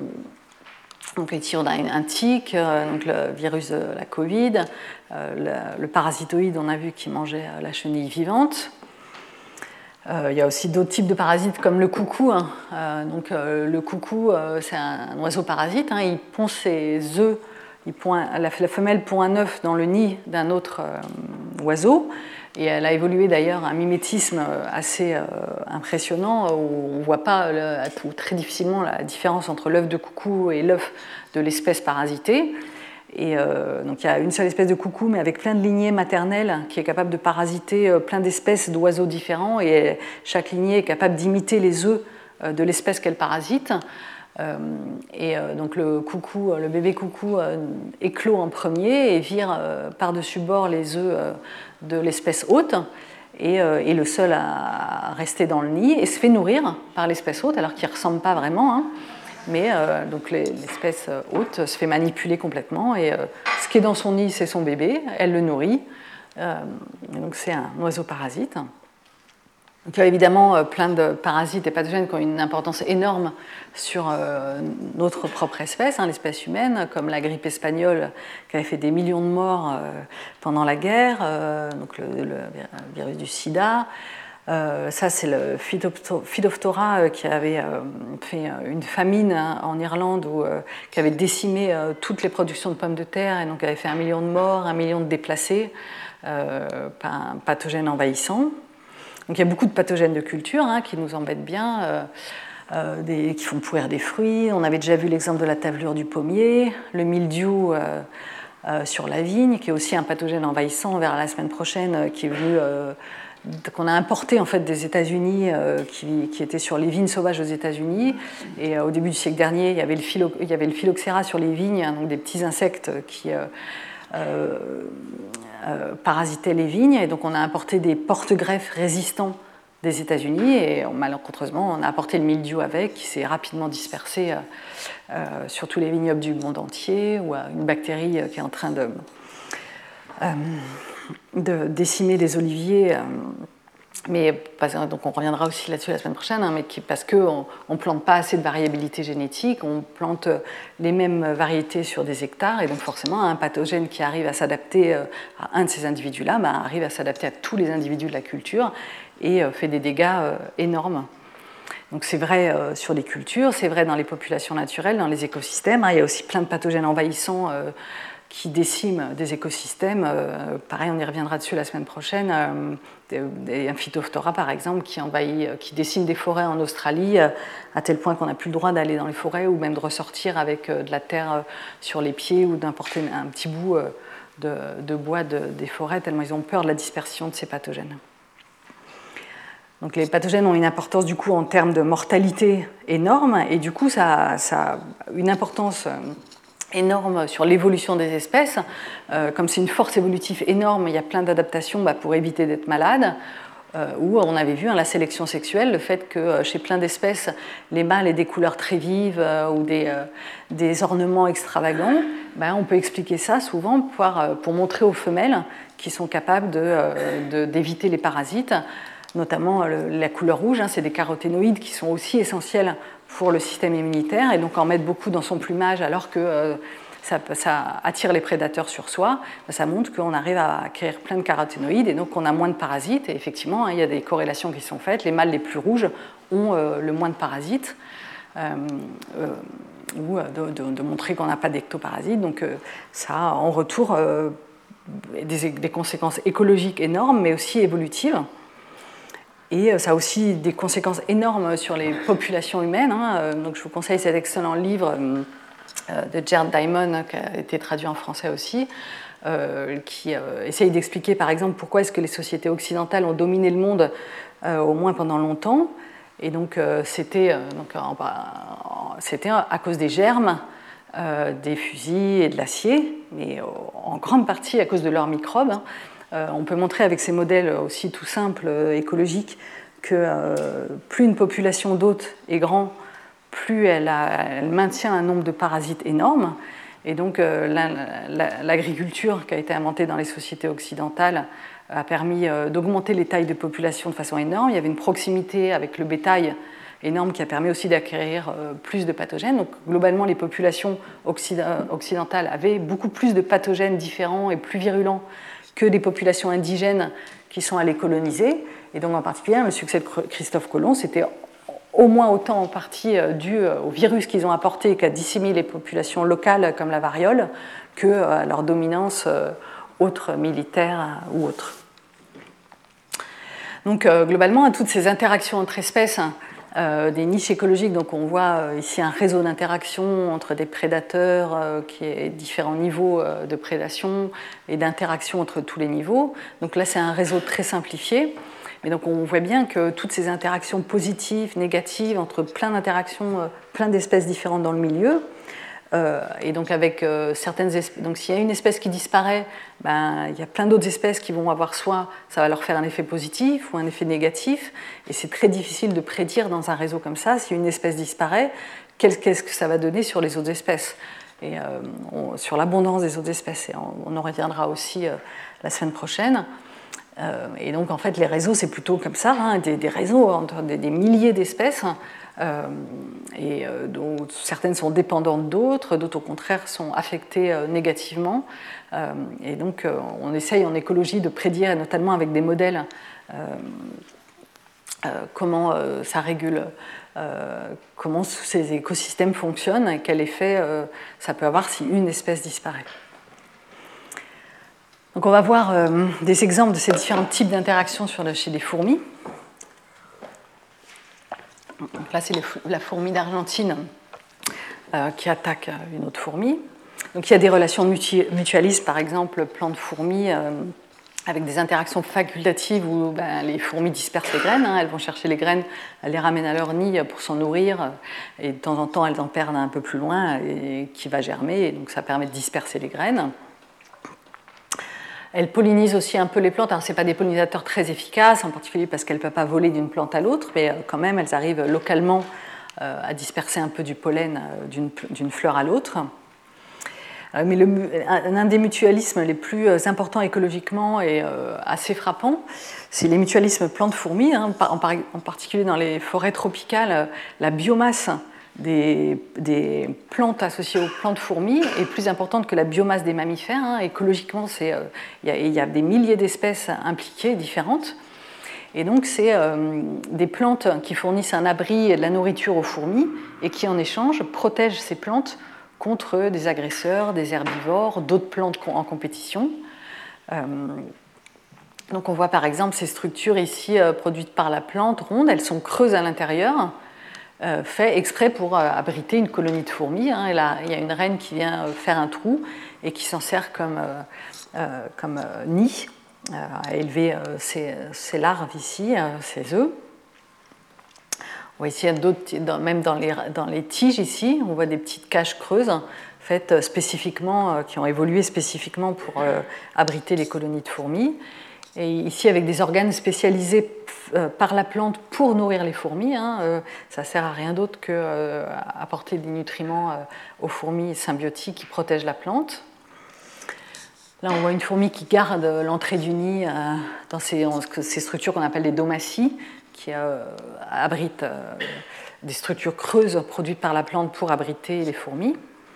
donc ici, on a un tic, euh, donc le virus de la Covid, euh, le, le parasitoïde, on a vu qu'il mangeait la chenille vivante. Euh, il y a aussi d'autres types de parasites comme le coucou. Hein. Euh, donc euh, le coucou, euh, c'est un, un oiseau parasite. Hein. Il pond ses œufs, il pond un, la, la femelle pond un œuf dans le nid d'un autre euh, oiseau. Et elle a évolué d'ailleurs un mimétisme assez euh, impressionnant où on ne voit pas le, ou très difficilement la différence entre l'œuf de coucou et l'œuf de l'espèce parasitée. Et euh, donc il y a une seule espèce de coucou, mais avec plein de lignées maternelles qui est capable de parasiter euh, plein d'espèces d'oiseaux différents. Et chaque lignée est capable d'imiter les œufs euh, de l'espèce qu'elle parasite. Euh, et euh, donc le coucou, le bébé coucou euh, éclot en premier et vire euh, par-dessus bord les œufs euh, de l'espèce hôte et euh, est le seul à rester dans le nid et se fait nourrir par l'espèce hôte alors qu'il ne ressemble pas vraiment. Hein, mais euh, donc l'espèce hôte se fait manipuler complètement et euh, ce qui est dans son nid c'est son bébé, elle le nourrit. Euh, donc c'est un oiseau parasite. Donc, il y a évidemment plein de parasites et pathogènes qui ont une importance énorme sur euh, notre propre espèce, hein, l'espèce humaine, comme la grippe espagnole qui avait fait des millions de morts euh, pendant la guerre, euh, donc le, le virus du sida. Euh, ça, c'est le Phytophthora qui avait euh, fait une famine hein, en Irlande où, euh, qui avait décimé euh, toutes les productions de pommes de terre et donc avait fait un million de morts, un million de déplacés euh, par un pathogène envahissant. Donc il y a beaucoup de pathogènes de culture hein, qui nous embêtent bien, euh, euh, des, qui font pourrir des fruits. On avait déjà vu l'exemple de la tavelure du pommier, le mildiou euh, euh, sur la vigne, qui est aussi un pathogène envahissant. On verra la semaine prochaine, euh, qui est venu, euh, qu'on a importé en fait des États-Unis, euh, qui, qui était sur les vignes sauvages aux États-Unis. Et euh, au début du siècle dernier, il y avait le, philo, il y avait le phylloxéra sur les vignes, hein, donc des petits insectes qui euh, euh, Euh, parasitaient les vignes, et donc on a importé des porte-greffes résistants des États-Unis, et malheureusement on a apporté le mildiou avec, qui s'est rapidement dispersé euh, euh, sur tous les vignobles du monde entier, ou euh, une bactérie euh, qui est en train de, euh, de décimer les oliviers. Euh, mais donc on reviendra aussi là-dessus la semaine prochaine, hein, mais qui, parce qu'on ne plante pas assez de variabilité génétique, on plante les mêmes variétés sur des hectares, et donc forcément un pathogène qui arrive à s'adapter à un de ces individus-là bah, arrive à s'adapter à tous les individus de la culture et fait des dégâts énormes. Donc c'est vrai euh, sur les cultures, c'est vrai dans les populations naturelles, dans les écosystèmes. Hein, il y a aussi plein de pathogènes envahissants euh, qui déciment des écosystèmes. Euh, pareil, on y reviendra dessus la semaine prochaine. Euh, un phytophthora, par exemple, qui envahit, qui décime des forêts en Australie, euh, à tel point qu'on n'a plus le droit d'aller dans les forêts ou même de ressortir avec euh, de la terre euh, sur les pieds ou d'importer un petit bout euh, de, de bois de, des forêts, tellement ils ont peur de la dispersion de ces pathogènes. Donc les pathogènes ont une importance du coup en termes de mortalité énorme, et du coup ça, ça a une importance énorme sur l'évolution des espèces. Euh, comme c'est une force évolutive énorme, il y a plein d'adaptations bah, pour éviter d'être malade. Euh, où on avait vu hein, la sélection sexuelle, le fait que euh, chez plein d'espèces, les mâles aient des couleurs très vives euh, ou des, euh, des ornements extravagants, ben, on peut expliquer ça souvent pour, euh, pour montrer aux femelles qui sont capables de, euh, de, d'éviter les parasites. Notamment le, la couleur rouge, hein, c'est des caroténoïdes qui sont aussi essentiels pour le système immunitaire, et donc en mettre beaucoup dans son plumage alors que euh, ça, ça attire les prédateurs sur soi, ben, ça montre qu'on arrive à acquérir plein de caroténoïdes et donc on a moins de parasites. Et effectivement, hein, il y a des corrélations qui sont faites, les mâles les plus rouges ont euh, le moins de parasites, euh, euh, ou de, de, de montrer qu'on n'a pas d'ectoparasites. Donc euh, ça a en retour euh, des, des conséquences écologiques énormes, mais aussi évolutives. Et ça a aussi des conséquences énormes sur les populations humaines. Donc je vous conseille cet excellent livre de Jared Diamond, qui a été traduit en français aussi, qui essaye d'expliquer par exemple pourquoi est-ce que les sociétés occidentales ont dominé le monde, au moins pendant longtemps. Et donc c'était, donc, c'était à cause des germes, des fusils et de l'acier, mais en grande partie à cause de leurs microbes. Euh, on peut montrer avec ces modèles aussi tout simples, euh, écologiques, que euh, plus une population d'hôtes est grande, plus elle, a, elle maintient un nombre de parasites énorme. Et donc euh, la, la, l'agriculture qui a été inventée dans les sociétés occidentales a permis euh, d'augmenter les tailles de population de façon énorme. Il y avait une proximité avec le bétail énorme qui a permis aussi d'acquérir euh, plus de pathogènes. Donc globalement, les populations occidentales avaient beaucoup plus de pathogènes différents et plus virulents que des populations indigènes qui sont allées coloniser. Et donc en particulier, le succès de Christophe Colomb, c'était au moins autant en partie dû au virus qu'ils ont apporté et qui a disséminé les populations locales comme la variole, que à leur dominance autre militaire ou autre. Donc globalement, toutes ces interactions entre espèces, Euh, des niches écologiques, donc on voit euh, ici un réseau d'interaction entre des prédateurs euh, qui est différents niveaux euh, de prédation et d'interaction entre tous les niveaux. Donc là, c'est un réseau très simplifié. Mais donc on voit bien que toutes ces interactions positives, négatives, entre plein d'interactions, euh, plein d'espèces différentes dans le milieu, euh, et donc avec euh, certaines espèces, donc s'il y a une espèce qui disparaît, ben, il y a plein d'autres espèces qui vont avoir soit ça va leur faire un effet positif ou un effet négatif, et c'est très difficile de prédire dans un réseau comme ça, si une espèce disparaît, qu'est-ce que ça va donner sur les autres espèces, et euh, on, sur l'abondance des autres espèces, et on, on en reviendra aussi euh, la semaine prochaine. Euh, et donc en fait les réseaux c'est plutôt comme ça, hein, des, des réseaux entre des, des milliers d'espèces, euh, et euh, dont certaines sont dépendantes d'autres, d'autres au contraire sont affectées euh, négativement, euh, et donc euh, on essaye en écologie de prédire, et notamment avec des modèles, euh, euh, comment euh, ça régule, euh, comment ces écosystèmes fonctionnent et quel effet euh, ça peut avoir si une espèce disparaît. Donc on va voir euh, des exemples de ces différents types d'interactions chez les fourmis. Donc là, c'est les, la fourmi d'Argentine euh, qui attaque une autre fourmi. Donc il y a des relations mutu- mutualistes, par exemple, plante-fourmi, euh, avec des interactions facultatives où ben, les fourmis dispersent les graines. Hein, elles vont chercher les graines, elles les ramènent à leur nid pour s'en nourrir, et de temps en temps, elles en perdent un peu plus loin, et, qui va germer, et donc ça permet de disperser les graines. Elles pollinisent aussi un peu les plantes. Alors, ce n'est pas des pollinisateurs très efficaces, en particulier parce qu'elles ne peuvent pas voler d'une plante à l'autre, mais quand même, elles arrivent localement euh, à disperser un peu du pollen euh, d'une, d'une fleur à l'autre. Euh, mais le, un, un des mutualismes les plus importants écologiquement et euh, assez frappants, c'est les mutualismes plantes-fourmis. Hein, en, par, en particulier dans les forêts tropicales, la biomasse Des, des plantes associées aux plantes fourmis est plus importante que la biomasse des mammifères. Hein. Écologiquement, il euh, y, y a des milliers d'espèces impliquées, différentes. Et donc, c'est euh, des plantes qui fournissent un abri et de la nourriture aux fourmis et qui, en échange, protègent ces plantes contre des agresseurs, des herbivores, d'autres plantes en compétition. Euh, donc on voit par exemple ces structures ici euh, produites par la plante rondes, elles sont creuses à l'intérieur, euh, fait exprès pour euh, abriter une colonie de fourmis. Hein, et là, il y a une reine qui vient faire un trou et qui s'en sert comme, euh, euh, comme euh, nid, euh, à élever euh, ses, ses larves ici, euh, ses œufs. On voit ici, d'autres, même dans les, dans les tiges ici, on voit des petites cages creuses faites spécifiquement, qui ont évolué spécifiquement pour euh, abriter les colonies de fourmis. Et ici, avec des organes spécialisés euh, par la plante pour nourrir les fourmis, hein, euh, ça ne sert à rien d'autre qu'apporter euh, des nutriments euh, aux fourmis symbiotiques qui protègent la plante. Là, on voit une fourmi qui garde l'entrée du nid euh, dans ces, ces structures qu'on appelle des domaties, qui euh, abrite euh, des structures creuses produites par la plante pour abriter les fourmis.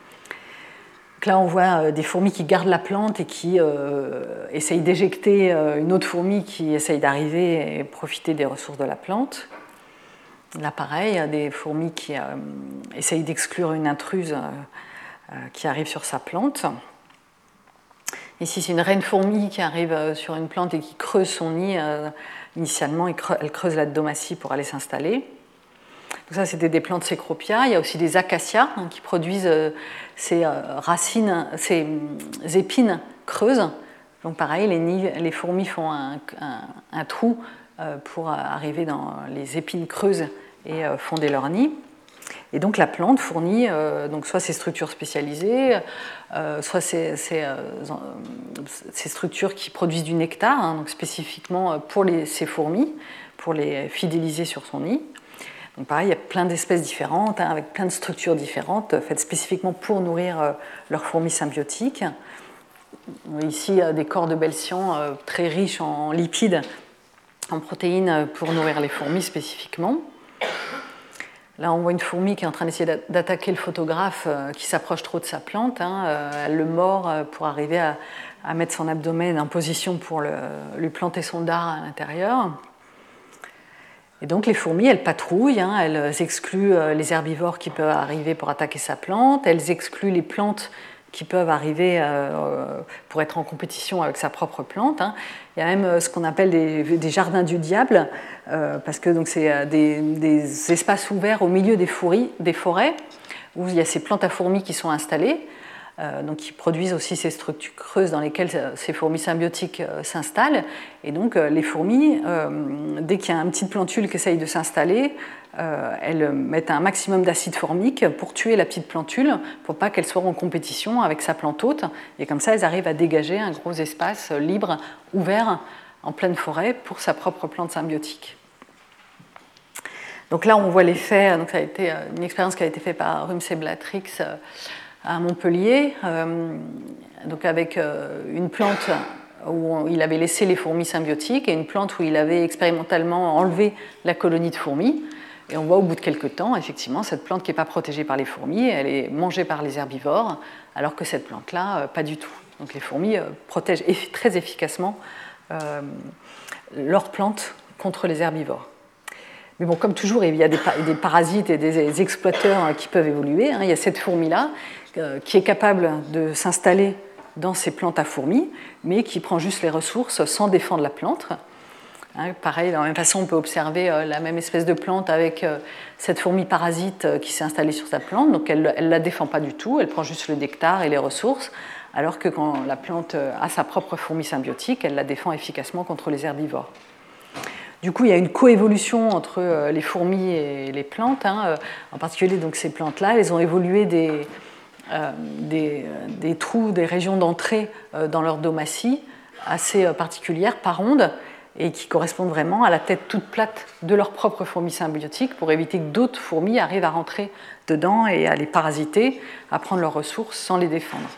Donc là, on voit euh, des fourmis qui gardent la plante et qui euh, essayent d'éjecter euh, une autre fourmi qui essaye d'arriver et profiter des ressources de la plante. Là, pareil, il y a des fourmis qui euh, essayent d'exclure une intruse euh, euh, qui arrive sur sa plante. Ici, c'est une reine fourmi qui arrive sur une plante et qui creuse son nid. Euh, Initialement, elle creuse la domatie pour aller s'installer. Donc ça, c'était des plantes cécropia. Il y a aussi des acacias hein, qui produisent euh, ces euh, racines, ces euh, épines creuses. Donc pareil, les, nids, les fourmis font un, un, un trou euh, pour arriver dans les épines creuses et euh, fonder leur nid. Et donc la plante fournit euh, donc soit ces structures spécialisées, euh, soit ces, ces, euh, ces structures qui produisent du nectar, hein, donc spécifiquement pour les, ces fourmis, pour les fidéliser sur son nid. Donc pareil, il y a plein d'espèces différentes, hein, avec plein de structures différentes, faites spécifiquement pour nourrir euh, leurs fourmis symbiotiques. Ici, des corps de Belcian euh, très riches en lipides, en protéines, pour nourrir les fourmis spécifiquement. Là, on voit une fourmi qui est en train d'essayer d'attaquer le photographe euh, qui s'approche trop de sa plante. Hein. Euh, elle le mord euh, pour arriver à, à mettre son abdomen en position pour le, lui planter son dard à l'intérieur. Et donc les fourmis, elles patrouillent, hein, elles excluent euh, les herbivores qui peuvent arriver pour attaquer sa plante, elles excluent les plantes qui peuvent arriver euh, pour être en compétition avec sa propre plante. Hein. Il y a même ce qu'on appelle des, des jardins du diable, euh, parce que donc, c'est des, des espaces ouverts au milieu des, fourris, des forêts, où il y a ces plantes à fourmis qui sont installées, euh, donc qui produisent aussi ces structures creuses dans lesquelles ces fourmis symbiotiques euh, s'installent. Et donc euh, les fourmis, euh, dès qu'il y a une petite plantule qui essaye de s'installer, Euh, elles mettent un maximum d'acide formique pour tuer la petite plantule, pour pas qu'elle soit en compétition avec sa plante hôte. Et comme ça, elles arrivent à dégager un gros espace libre, ouvert, en pleine forêt, pour sa propre plante symbiotique. Donc là, on voit l'effet. Donc ça a été une expérience qui a été faite par Rumsey Blatrix à Montpellier, euh, donc avec une plante où il avait laissé les fourmis symbiotiques et une plante où il avait expérimentalement enlevé la colonie de fourmis. Et on voit au bout de quelques temps, effectivement, cette plante qui n'est pas protégée par les fourmis, elle est mangée par les herbivores, alors que cette plante-là, pas du tout. Donc les fourmis protègent très efficacement euh, leurs plantes contre les herbivores. Mais bon, comme toujours, il y a des, des parasites et des exploiteurs qui peuvent évoluer. Hein. Il y a cette fourmi-là euh, qui est capable de s'installer dans ces plantes à fourmis, mais qui prend juste les ressources sans défendre la plante. Hein, pareil, de la même façon, on peut observer euh, la même espèce de plante avec euh, cette fourmi parasite euh, qui s'est installée sur sa plante. Donc elle ne la défend pas du tout, elle prend juste le nectar et les ressources, alors que quand la plante euh, a sa propre fourmi symbiotique, elle la défend efficacement contre les herbivores. Du coup, il y a une coévolution entre euh, les fourmis et les plantes. Hein, euh, en particulier, donc, ces plantes-là, elles ont évolué des, euh, des, des trous, des régions d'entrée euh, dans leur domatie assez euh, particulières par onde, et qui correspondent vraiment à la tête toute plate de leur propre fourmi symbiotique pour éviter que d'autres fourmis arrivent à rentrer dedans et à les parasiter, à prendre leurs ressources sans les défendre.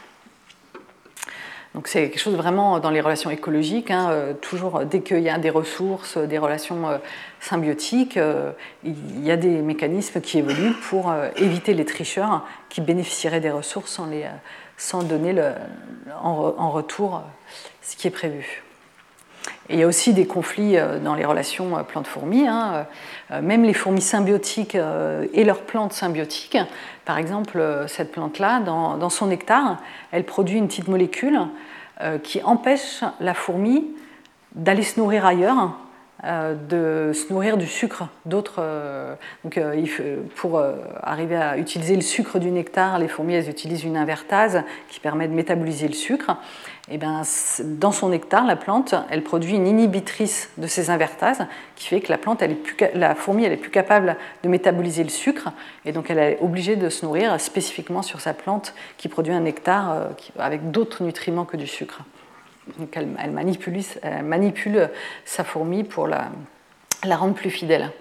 Donc c'est quelque chose vraiment dans les relations écologiques, hein, euh, toujours dès qu'il y a des ressources, des relations euh, symbiotiques, euh, il y a des mécanismes qui évoluent pour euh, éviter les tricheurs qui bénéficieraient des ressources sans, les, sans donner le, en, en retour ce qui est prévu. Et il y a aussi des conflits dans les relations plantes-fourmis. Hein. Même les fourmis symbiotiques et leurs plantes symbiotiques, par exemple, cette plante-là, dans, dans son nectar, elle produit une petite molécule qui empêche la fourmi d'aller se nourrir ailleurs, de se nourrir du sucre d'autres. Donc, pour arriver à utiliser le sucre du nectar, les fourmis elles utilisent une invertase qui permet de métaboliser le sucre. Et bien, dans son nectar, la plante, elle produit une inhibitrice de ces invertases qui fait que la plante, elle est plus, la fourmi, elle est plus capable de métaboliser le sucre, et donc elle est obligée de se nourrir spécifiquement sur sa plante qui produit un nectar avec d'autres nutriments que du sucre. Donc elle, elle, manipule, elle manipule sa fourmi pour la, la rendre plus fidèle.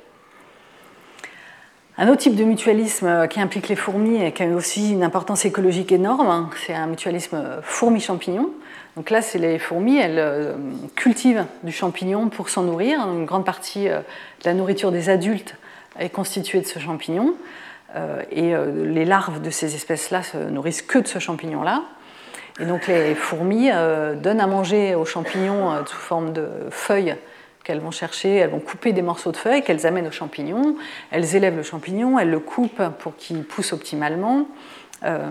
Un autre type de mutualisme qui implique les fourmis et qui a aussi une importance écologique énorme, c'est un mutualisme fourmi-champignon. Donc là, c'est les fourmis, elles cultivent du champignon pour s'en nourrir. Une grande partie de la nourriture des adultes est constituée de ce champignon. Et les larves de ces espèces-là se nourrissent que de ce champignon-là. Et donc les fourmis donnent à manger aux champignons sous forme de feuilles qu'elles vont chercher, elles vont couper des morceaux de feuilles qu'elles amènent aux champignons, elles élèvent le champignon, elles le coupent pour qu'il pousse optimalement. Euh,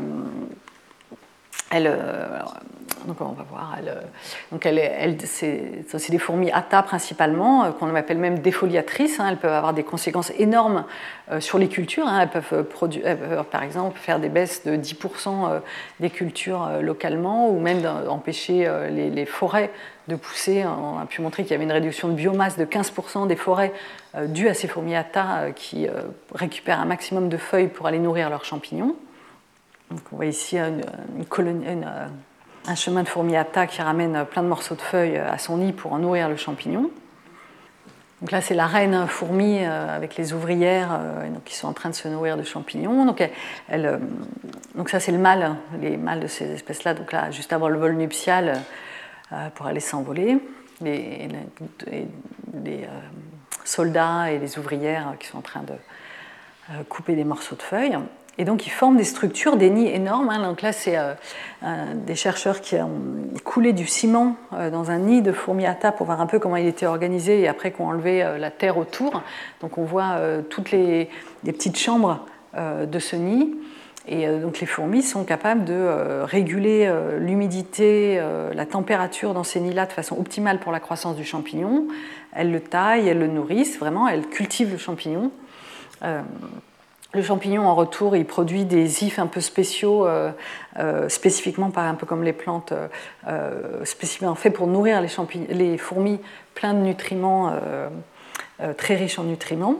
elles, euh, donc on va voir, elles, donc elles, elles, c'est, c'est des fourmis atta principalement, euh, qu'on appelle même défoliatrices. Hein, elles peuvent avoir des conséquences énormes euh, sur les cultures. Hein, elles, peuvent produire, elles peuvent par exemple faire des baisses de dix pour cent des cultures euh, localement, ou même empêcher euh, les, les forêts de pousser. On a pu montrer qu'il y avait une réduction de biomasse de quinze pour cent des forêts euh, due à ces fourmis atta euh, qui euh, récupèrent un maximum de feuilles pour aller nourrir leurs champignons. Donc on voit ici une, une colonie, une, un chemin de fourmis atta qui ramène plein de morceaux de feuilles à son nid pour en nourrir le champignon. Donc là, c'est la reine fourmi euh, avec les ouvrières euh, donc, qui sont en train de se nourrir de champignons. Donc, elle, elle, euh, donc ça, c'est le mâle, les mâles de ces espèces-là. Donc là, juste avant le vol nuptial, euh, pour aller s'envoler, les, les, les euh, soldats et les ouvrières qui sont en train de euh, couper des morceaux de feuilles. Et donc, ils forment des structures, des nids énormes. Hein. Donc là, c'est euh, euh, des chercheurs qui ont coulé du ciment euh, dans un nid de fourmis atta pour voir un peu comment il était organisé et après qu'on enlevé euh, la terre autour. Donc, on voit euh, toutes les, les petites chambres euh, de ce nid. Et euh, donc, les fourmis sont capables de euh, réguler euh, l'humidité, euh, la température dans ces nids-là de façon optimale pour la croissance du champignon. Elles le taillent, elles le nourrissent, vraiment, elles cultivent le champignon. Euh, Le champignon, en retour, il produit des ifs un peu spéciaux, euh, euh, spécifiquement, par un peu comme les plantes, euh, spécifiquement faits pour nourrir les, champi- les fourmis, plein de nutriments, euh, euh, très riches en nutriments.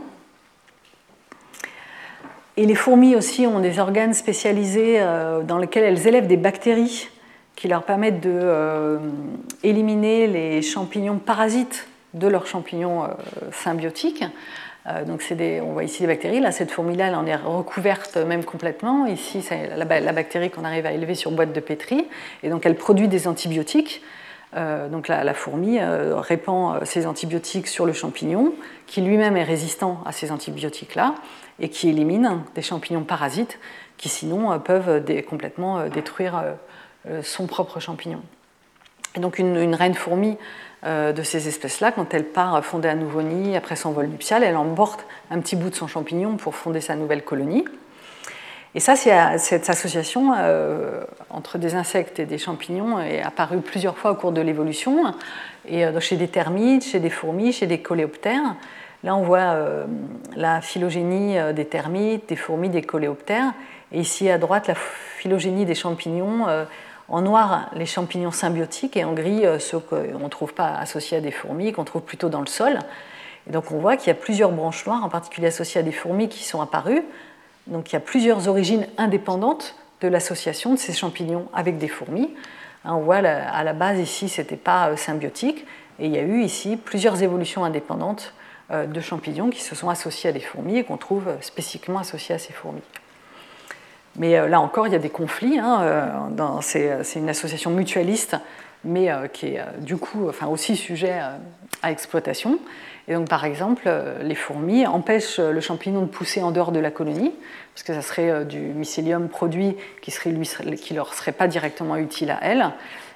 Et les fourmis aussi ont des organes spécialisés euh, dans lesquels elles élèvent des bactéries qui leur permettent de euh, éliminer les champignons parasites de leurs champignons euh, symbiotiques. Donc c'est des, on voit ici des bactéries. Là, cette fourmi-là, elle en est recouverte même complètement. Ici, c'est la, la bactérie qu'on arrive à élever sur boîte de pétri. Et donc, elle produit des antibiotiques. Euh, donc la, la fourmi euh, répand ces antibiotiques sur le champignon, qui lui-même est résistant à ces antibiotiques-là, et qui élimine des champignons parasites qui, sinon, euh, peuvent dé, complètement euh, détruire euh, son propre champignon. Et donc, une, une reine fourmi de ces espèces-là, quand elle part fonder un nouveau nid après son vol nuptial, elle emporte un petit bout de son champignon pour fonder sa nouvelle colonie. Et ça, c'est, cette association euh, entre des insectes et des champignons est apparue plusieurs fois au cours de l'évolution, et euh, chez des termites, chez des fourmis, chez des coléoptères. Là, on voit euh, la phylogénie des termites, des fourmis, des coléoptères, et ici à droite, la phylogénie des champignons. Euh, En noir, les champignons symbiotiques, et en gris, ceux qu'on ne trouve pas associés à des fourmis, qu'on trouve plutôt dans le sol. Et donc on voit qu'il y a plusieurs branches noires, en particulier associées à des fourmis, qui sont apparues. Donc il y a plusieurs origines indépendantes de l'association de ces champignons avec des fourmis. On voit à la base ici, ce n'était pas symbiotique, et il y a eu ici plusieurs évolutions indépendantes de champignons qui se sont associés à des fourmis et qu'on trouve spécifiquement associés à ces fourmis. Mais euh, là encore, il y a des conflits. Hein, euh, dans, c'est, c'est une association mutualiste, mais euh, qui est euh, du coup enfin, aussi sujet euh, à exploitation. Et donc, par exemple, euh, les fourmis empêchent le champignon de pousser en dehors de la colonie, parce que ça serait euh, du mycélium produit qui ne lui, qui leur serait pas directement utile à elles.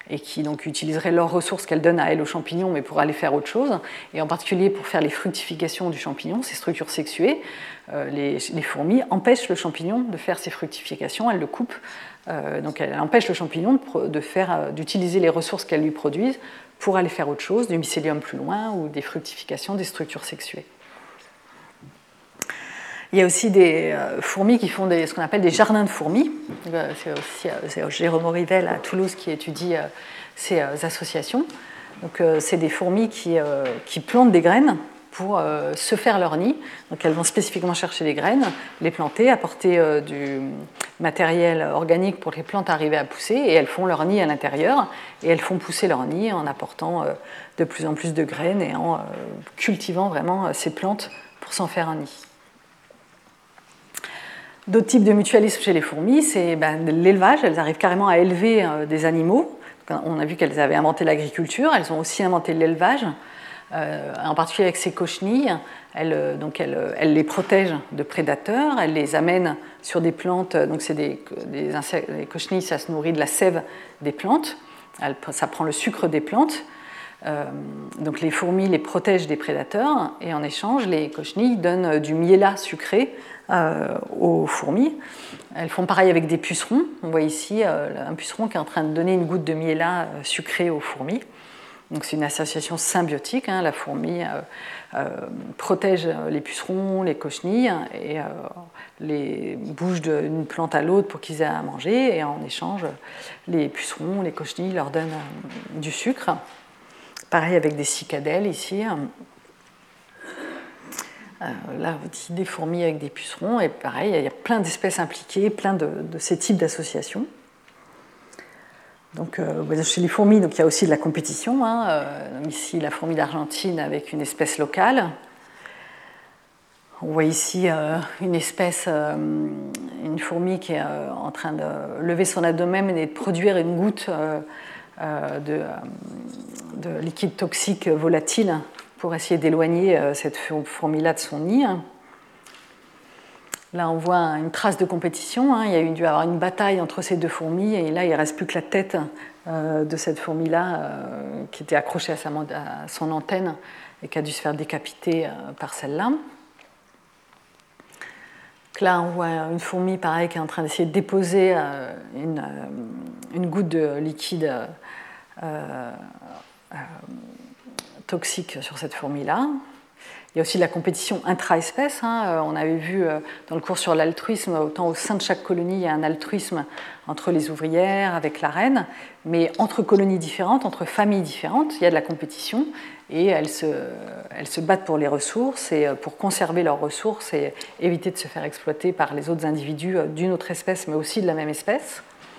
et qui donc utiliseraient leurs ressources qu'elles donnent à elles aux champignons, mais pour aller faire autre chose, et en particulier pour faire les fructifications du champignon, ces structures sexuées. Euh, les, les fourmis empêchent le champignon de faire ses fructifications, elles le coupent, euh, donc elles empêchent le champignon de, de faire, d'utiliser les ressources qu'elles lui produisent pour aller faire autre chose, du mycélium plus loin ou des fructifications des structures sexuées. Il y a aussi des euh, fourmis qui font des, ce qu'on appelle des jardins de fourmis. Euh, c'est aussi euh, c'est Jérôme Aurivel à Toulouse qui étudie euh, ces euh, associations. Donc, euh, c'est des fourmis qui, euh, qui plantent des graines pour euh, se faire leur nid. Donc, elles vont spécifiquement chercher les graines, les planter, apporter euh, du matériel organique pour que les plantes arrivent à pousser, et elles font leur nid à l'intérieur, et elles font pousser leur nid en apportant euh, de plus en plus de graines et en euh, cultivant vraiment euh, ces plantes pour s'en faire un nid. D'autres types de mutualisme chez les fourmis, c'est ben, l'élevage. Elles arrivent carrément à élever euh, des animaux. On a vu qu'elles avaient inventé l'agriculture, elles ont aussi inventé l'élevage, euh, en particulier avec ces cochenilles. Elles, donc elles, elles les protègent de prédateurs, elles les amènent sur des plantes. Donc c'est des, des insectes, les cochenilles, ça se nourrit de la sève des plantes, elles, ça prend le sucre des plantes. Euh, donc les fourmis les protègent des prédateurs, et en échange, les cochenilles donnent du miella sucré Euh, aux fourmis. Elles font pareil avec des pucerons. On voit ici euh, un puceron qui est en train de donner une goutte de miella euh, sucré aux fourmis. Donc c'est une association symbiotique. Hein. La fourmi euh, euh, protège les pucerons, les cochenilles, et euh, les bouge d'une plante à l'autre pour qu'ils aient à manger. Et en échange, les pucerons, les cochenilles leur donnent euh, du sucre. Pareil avec des cicadelles ici. Euh, là, aussi des fourmis avec des pucerons, et pareil, il y a plein d'espèces impliquées, plein de, de ces types d'associations. Donc, euh, chez les fourmis, donc, il y a aussi de la compétition. Hein. Euh, ici, la fourmi d'Argentine avec une espèce locale. On voit ici euh, une espèce, euh, une fourmi qui est euh, en train de lever son abdomen et de produire une goutte euh, euh, de, de liquide toxique volatile pour essayer d'éloigner cette fourmi-là de son nid. Là, on voit une trace de compétition. Il y a dû y avoir une bataille entre ces deux fourmis, et là, il ne reste plus que la tête de cette fourmi-là qui était accrochée à son antenne et qui a dû se faire décapiter par celle-là. Là, on voit une fourmi, pareil, qui est en train d'essayer de déposer une, une goutte de liquide euh, euh, toxique sur cette fourmi-là. Il y a aussi de la compétition intra-espèce. Hein. On avait vu dans le cours sur l'altruisme, autant au sein de chaque colonie, il y a un altruisme entre les ouvrières, avec la reine, mais entre colonies différentes, entre familles différentes, il y a de la compétition, et elles se, elles se battent pour les ressources, et pour conserver leurs ressources et éviter de se faire exploiter par les autres individus d'une autre espèce, mais aussi de la même espèce.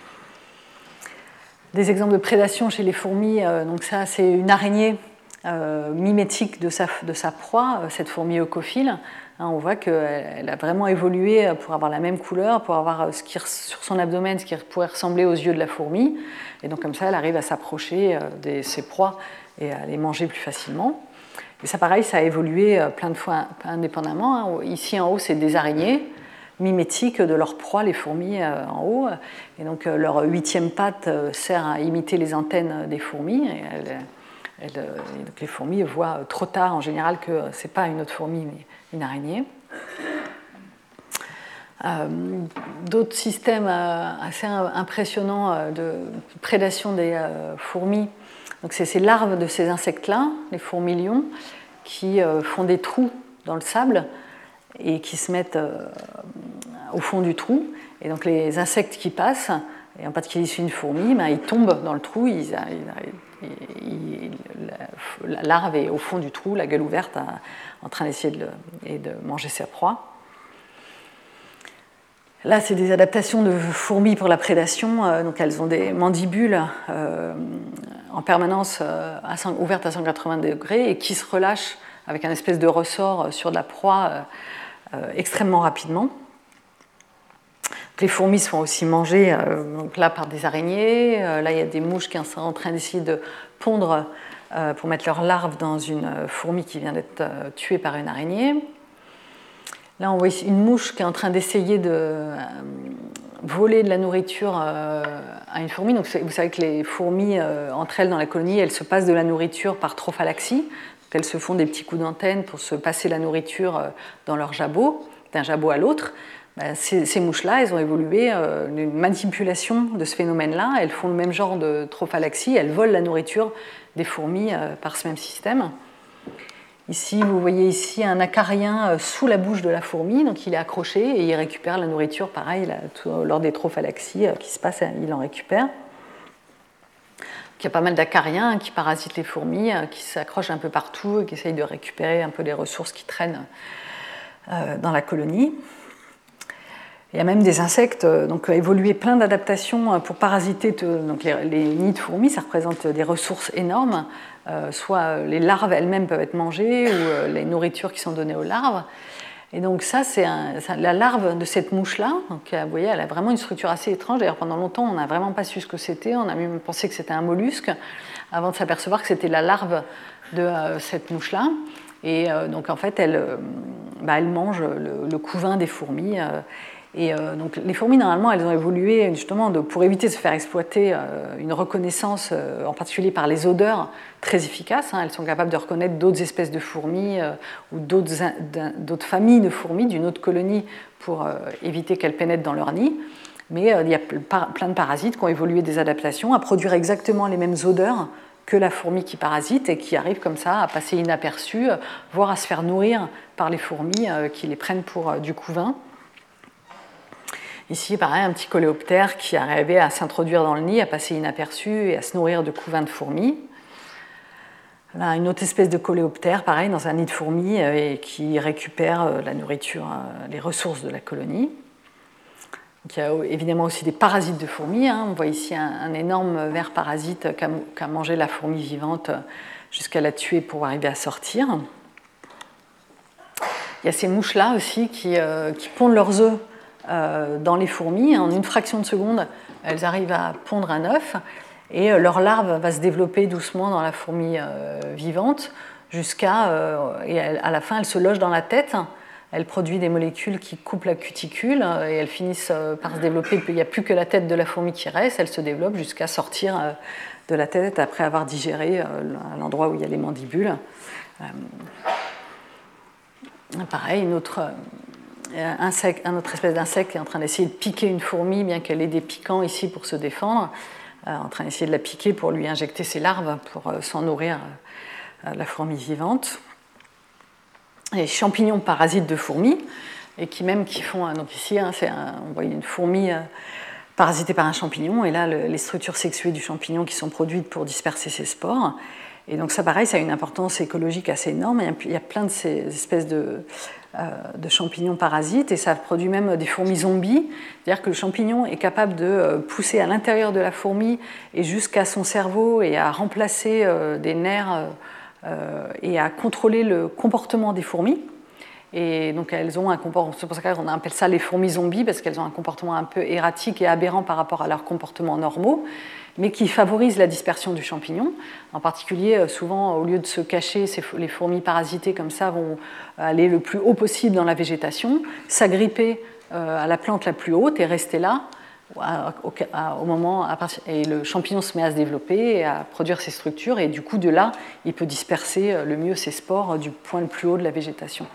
Des exemples de prédation chez les fourmis, donc ça, c'est une araignée Euh, mimétique de sa, de sa proie, cette fourmi eucophile. Hein, on voit qu'elle a vraiment évolué pour avoir la même couleur, pour avoir ce qui, sur son abdomen ce qui pourrait ressembler aux yeux de la fourmi. Et donc comme ça, elle arrive à s'approcher de ses proies et à les manger plus facilement. Et ça, pareil, ça a évolué plein de fois indépendamment. Hein. Ici, en haut, c'est des araignées mimétiques de leur proie, les fourmis en haut. Et donc leur huitième patte sert à imiter les antennes des fourmis. Et elle, Elle, donc les fourmis voient trop tard en général que ce n'est pas une autre fourmi mais une araignée. Euh, d'autres systèmes euh, assez impressionnants euh, de prédation des euh, fourmis, donc c'est ces larves de ces insectes-là, les fourmilions, qui euh, font des trous dans le sable et qui se mettent euh, au fond du trou. Et donc les insectes qui passent, et en particulier ici une fourmi, ben, ils tombent dans le trou, ils, ils, ils, la larve est au fond du trou, la gueule ouverte, en train d'essayer de, le, de manger sa proie. Là, c'est des adaptations de fourmis pour la prédation. Donc, elles ont des mandibules euh, en permanence euh, à cent, ouvertes à cent quatre-vingts degrés et qui se relâchent avec un espèce de ressort sur de la proie euh, extrêmement rapidement. Les fourmis se font aussi manger euh, donc là, par des araignées. Euh, là, il y a des mouches qui sont en train d'essayer de pondre euh, pour mettre leurs larves dans une fourmi qui vient d'être euh, tuée par une araignée. Là, on voit ici une mouche qui est en train d'essayer de, euh, voler de la nourriture euh, à une fourmi. Donc, vous savez que les fourmis, euh, entre elles dans la colonie, elles se passent de la nourriture par trophallaxie. Donc, elles se font des petits coups d'antenne pour se passer la nourriture euh, dans leur jabot, d'un jabot à l'autre. Ben, ces, ces mouches-là, elles ont évolué euh, une manipulation de ce phénomène-là. Elles font le même genre de trophallaxie. Elles volent la nourriture des fourmis euh, par ce même système. Ici, vous voyez ici un acarien sous la bouche de la fourmi, donc il est accroché et il récupère la nourriture, pareil, là, tout, lors des trophallaxies qui se passent, il en récupère. Donc, il y a pas mal d'acariens qui parasitent les fourmis, qui s'accrochent un peu partout et qui essayent de récupérer un peu les ressources qui traînent euh, dans la colonie. Il y a même des insectes, donc évolué plein d'adaptations pour parasiter donc les, les nids de fourmis, ça représente des ressources énormes. Euh, soit les larves elles-mêmes peuvent être mangées ou euh, les nourritures qui sont données aux larves. Et donc ça, c'est un, ça, la larve de cette mouche-là. Donc, vous voyez, elle a vraiment une structure assez étrange. D'ailleurs, pendant longtemps, on n'a vraiment pas su ce que c'était. On a même pensé que c'était un mollusque avant de s'apercevoir que c'était la larve de euh, cette mouche-là. Et euh, donc, en fait, elle, euh, bah, elle mange le, le couvain des fourmis. Euh, Et euh, donc, les fourmis, normalement, elles ont évolué justement de, pour éviter de se faire exploiter euh, une reconnaissance, euh, en particulier par les odeurs, très efficace. Hein. Elles sont capables de reconnaître d'autres espèces de fourmis euh, ou d'autres, d'autres familles de fourmis d'une autre colonie pour euh, éviter qu'elles pénètrent dans leur nid. Mais euh, il y a plein de parasites qui ont évolué des adaptations à produire exactement les mêmes odeurs que la fourmi qui parasite et qui arrivent comme ça à passer inaperçues, voire à se faire nourrir par les fourmis euh, qui les prennent pour euh, du couvain. Ici, pareil, un petit coléoptère qui arrivait à s'introduire dans le nid, à passer inaperçu et à se nourrir de couvains de fourmis. Là, une autre espèce de coléoptère, pareil, dans un nid de fourmis, et qui récupère la nourriture, les ressources de la colonie. Donc, il y a évidemment aussi des parasites de fourmis. Hein. On voit ici un, un énorme ver parasite qui a, qui a mangé la fourmi vivante jusqu'à la tuer pour arriver à sortir. Il y a ces mouches-là aussi qui, euh, qui pondent leurs œufs dans les fourmis. En une fraction de seconde, elles arrivent à pondre un œuf et leur larve va se développer doucement dans la fourmi vivante jusqu'à, et à la fin, elle se loge dans la tête. Elle produit des molécules qui coupent la cuticule et elles finissent par se développer. Il n'y a plus que la tête de la fourmi qui reste, elle se développe jusqu'à sortir de la tête après avoir digéré à l'endroit où il y a les mandibules. Pareil, une autre... Insecte, un autre espèce d'insecte qui est en train d'essayer de piquer une fourmi, bien qu'elle ait des piquants ici pour se défendre, euh, en train d'essayer de la piquer pour lui injecter ses larves pour euh, s'en nourrir euh, la fourmi vivante. Les champignons parasites de fourmis, et qui même qui font, donc ici, hein, c'est un, on voit une fourmi euh, parasitée par un champignon, et là le, les structures sexuées du champignon qui sont produites pour disperser ses spores. Et donc ça, pareil, ça a une importance écologique assez énorme. Il y a plein de ces espèces de, euh, de champignons parasites et ça produit même des fourmis zombies. C'est-à-dire que le champignon est capable de pousser à l'intérieur de la fourmi et jusqu'à son cerveau et à remplacer euh, des nerfs euh, et à contrôler le comportement des fourmis. Et donc elles ont un comportement, c'est pour ça qu'on appelle ça les fourmis zombies, parce qu'elles ont un comportement un peu erratique et aberrant par rapport à leurs comportements normaux, mais qui favorise la dispersion du champignon. En particulier, souvent, au lieu de se cacher, les fourmis parasitées comme ça vont aller le plus haut possible dans la végétation, s'agripper à la plante la plus haute et rester là au moment, et le champignon se met à se développer et à produire ses structures, et du coup, de là, il peut disperser le mieux ses spores du point le plus haut de la végétation.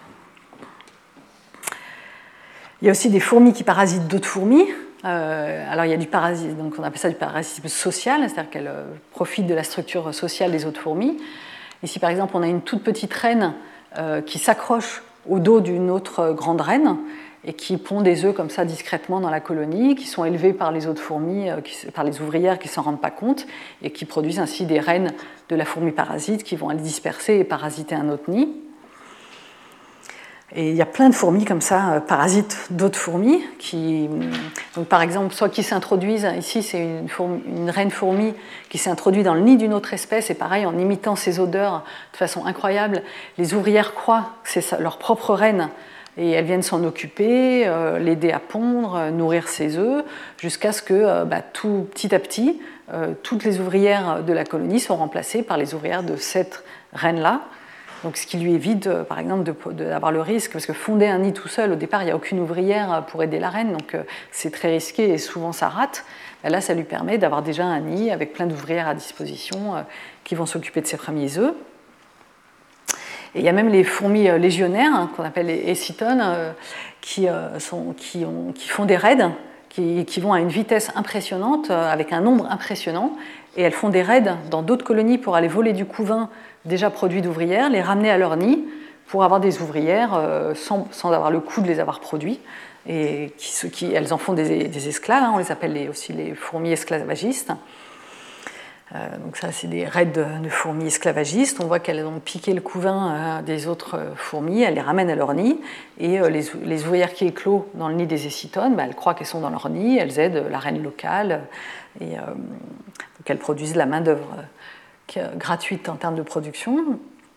Il y a aussi des fourmis qui parasitent d'autres fourmis. Euh, alors il y a du parasite, donc on appelle ça du parasitisme social, c'est-à-dire qu'elles euh, profitent de la structure sociale des autres fourmis. Ici par exemple on a une toute petite reine euh, qui s'accroche au dos d'une autre grande reine et qui pond des œufs comme ça discrètement dans la colonie, qui sont élevés par les autres fourmis, euh, qui, par les ouvrières qui ne s'en rendent pas compte et qui produisent ainsi des reines de la fourmi parasite qui vont aller disperser et parasiter un autre nid. Et il y a plein de fourmis comme ça, euh, parasites d'autres fourmis, qui, donc par exemple, soit qui s'introduisent, ici c'est une, fourmi, une reine fourmi qui s'introduit dans le nid d'une autre espèce, et pareil, en imitant ses odeurs de façon incroyable, les ouvrières croient que c'est leur propre reine, et elles viennent s'en occuper, euh, l'aider à pondre, euh, nourrir ses œufs, jusqu'à ce que euh, bah, tout petit à petit, euh, toutes les ouvrières de la colonie sont remplacées par les ouvrières de cette reine-là, Donc, ce qui lui évite, euh, par exemple, d'avoir le risque, parce que fonder un nid tout seul, au départ, il n'y a aucune ouvrière pour aider la reine, donc euh, c'est très risqué et souvent ça rate. Et là, ça lui permet d'avoir déjà un nid avec plein d'ouvrières à disposition euh, qui vont s'occuper de ses premiers œufs. Et il y a même les fourmis légionnaires, hein, qu'on appelle les écytones, euh, qui, euh, sont, qui, ont, qui font des raids, qui, qui vont à une vitesse impressionnante, euh, avec un nombre impressionnant, et elles font des raids dans d'autres colonies pour aller voler du couvain déjà produit d'ouvrières, les ramener à leur nid pour avoir des ouvrières euh, sans, sans avoir le coût de les avoir produits. Et qui, qui, elles en font des, des esclaves, hein, on les appelle les, aussi les fourmis esclavagistes. Euh, donc ça, c'est des raids de, de fourmis esclavagistes. On voit qu'elles ont piqué le couvain euh, des autres fourmis, elles les ramènent à leur nid, et euh, les, les ouvrières qui éclosent dans le nid des écytones, bah, elles croient qu'elles sont dans leur nid, elles aident la reine locale, et euh, donc elles produisent de la main-d'œuvre euh, gratuite en termes de production.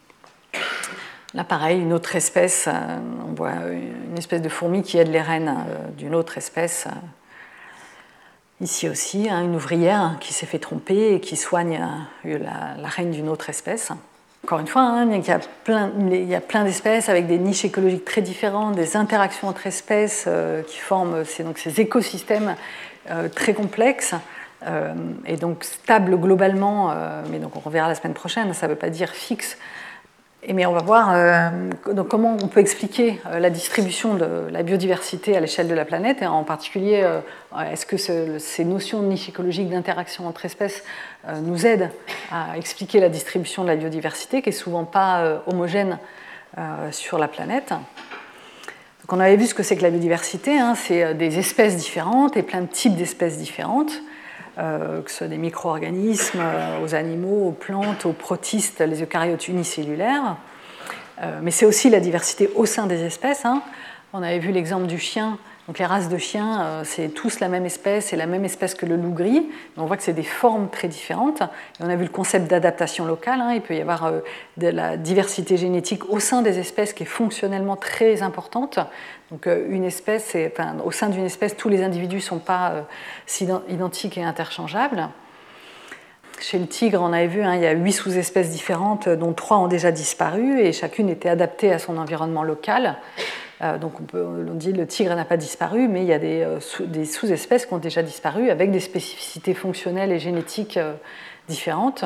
Là, pareil, une autre espèce, euh, on voit une espèce de fourmi qui aide les reines euh, d'une autre espèce. Euh, Ici aussi, hein, une ouvrière qui s'est fait tromper et qui soigne euh, la, la reine d'une autre espèce. Encore une fois, hein, il y a plein, il y a plein d'espèces avec des niches écologiques très différentes, des interactions entre espèces euh, qui forment ces, donc, ces écosystèmes euh, très complexes euh, et donc stables globalement, euh, mais donc on reverra la semaine prochaine, ça ne veut pas dire fixe. Et mais on va voir euh, donc comment on peut expliquer euh, la distribution de la biodiversité à l'échelle de la planète, et en particulier, euh, est-ce que ce, ces notions de niche écologique d'interaction entre espèces euh, nous aident à expliquer la distribution de la biodiversité, qui n'est souvent pas euh, homogène euh, sur la planète. Donc on avait vu ce que c'est que la biodiversité, hein, c'est des espèces différentes et plein de types d'espèces différentes. Euh, que ce soit des micro-organismes, euh, aux animaux, aux plantes, aux protistes, les eucaryotes unicellulaires. Euh, mais c'est aussi la diversité au sein des espèces. Hein. On avait vu l'exemple du chien. Donc les races de chiens, euh, c'est tous la même espèce, c'est la même espèce que le loup gris. Mais on voit que c'est des formes très différentes. Et on a vu le concept d'adaptation locale. Hein. Il peut y avoir euh, de la diversité génétique au sein des espèces qui est fonctionnellement très importante. Donc une espèce, enfin, au sein d'une espèce, tous les individus ne sont pas euh, identiques et interchangeables. Chez le tigre, on avait vu, hein, il y a huit sous-espèces différentes, dont trois ont déjà disparu, et chacune était adaptée à son environnement local. Euh, donc on, peut, on dit que le tigre n'a pas disparu, mais il y a des, euh, sous, des sous-espèces qui ont déjà disparu, avec des spécificités fonctionnelles et génétiques euh, différentes.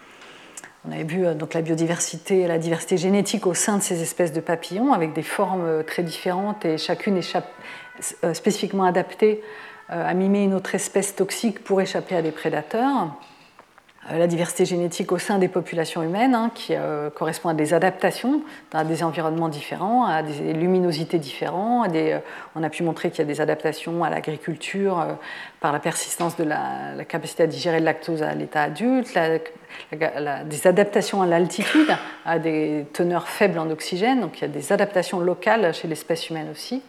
On avait vu donc la biodiversité, la diversité génétique au sein de ces espèces de papillons, avec des formes très différentes, et chacune échappe, euh, spécifiquement adaptée euh, à mimer une autre espèce toxique pour échapper à des prédateurs. Euh, la diversité génétique au sein des populations humaines, hein, qui euh, correspond à des adaptations dans des environnements différents, à des luminosités différentes. À des, euh, on a pu montrer qu'il y a des adaptations à l'agriculture euh, par la persistance de la, la capacité à digérer le lactose à l'état adulte, la, la, la, des adaptations à l'altitude, à des teneurs faibles en oxygène. Donc il y a des adaptations locales chez l'espèce humaine aussi.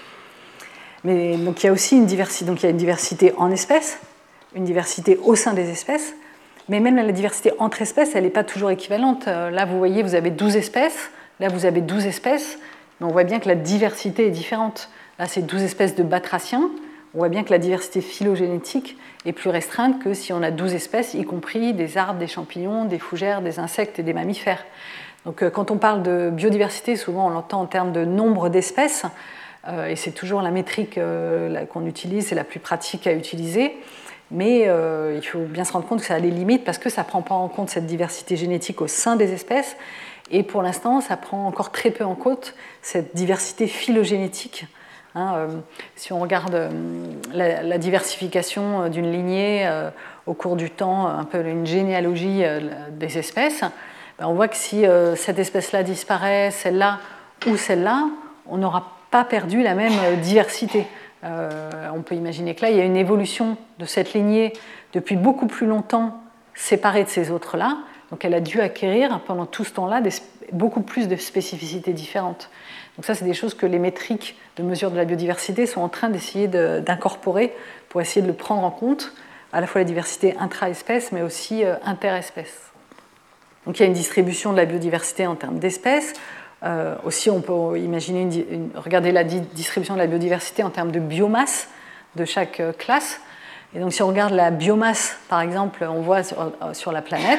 Mais donc il y a aussi une diversité, donc il y a une diversité en espèces, une diversité au sein des espèces. Mais même la diversité entre espèces, elle n'est pas toujours équivalente. Là, vous voyez, vous avez douze espèces. Là, vous avez douze espèces. Mais on voit bien que la diversité est différente. Là, c'est douze espèces de batraciens. On voit bien que la diversité phylogénétique est plus restreinte que si on a douze espèces, y compris des arbres, des champignons, des fougères, des insectes et des mammifères. Donc, quand on parle de biodiversité, souvent on l'entend en termes de nombre d'espèces. Et c'est toujours la métrique qu'on utilise, c'est la plus pratique à utiliser. Mais euh, il faut bien se rendre compte que ça a des limites parce que ça ne prend pas en compte cette diversité génétique au sein des espèces. Et pour l'instant, ça prend encore très peu en compte cette diversité phylogénétique. Hein, euh, si on regarde euh, la, la diversification d'une lignée euh, au cours du temps, un peu une généalogie euh, des espèces, ben on voit que si euh, cette espèce-là disparaît, celle-là ou celle-là, on n'aura pas perdu la même diversité. Euh, on peut imaginer que là, il y a une évolution de cette lignée depuis beaucoup plus longtemps séparée de ces autres-là. Donc elle a dû acquérir pendant tout ce temps-là des, beaucoup plus de spécificités différentes. Donc ça, c'est des choses que les métriques de mesure de la biodiversité sont en train d'essayer de, d'incorporer pour essayer de le prendre en compte, à la fois la diversité intra-espèces, mais aussi euh, inter-espèces. Donc il y a une distribution de la biodiversité en termes d'espèces. Euh, aussi, on peut imaginer une, une, regarder la di- distribution de la biodiversité en termes de biomasse de chaque euh, classe. Et donc, si on regarde la biomasse, par exemple, on voit sur, sur la planète,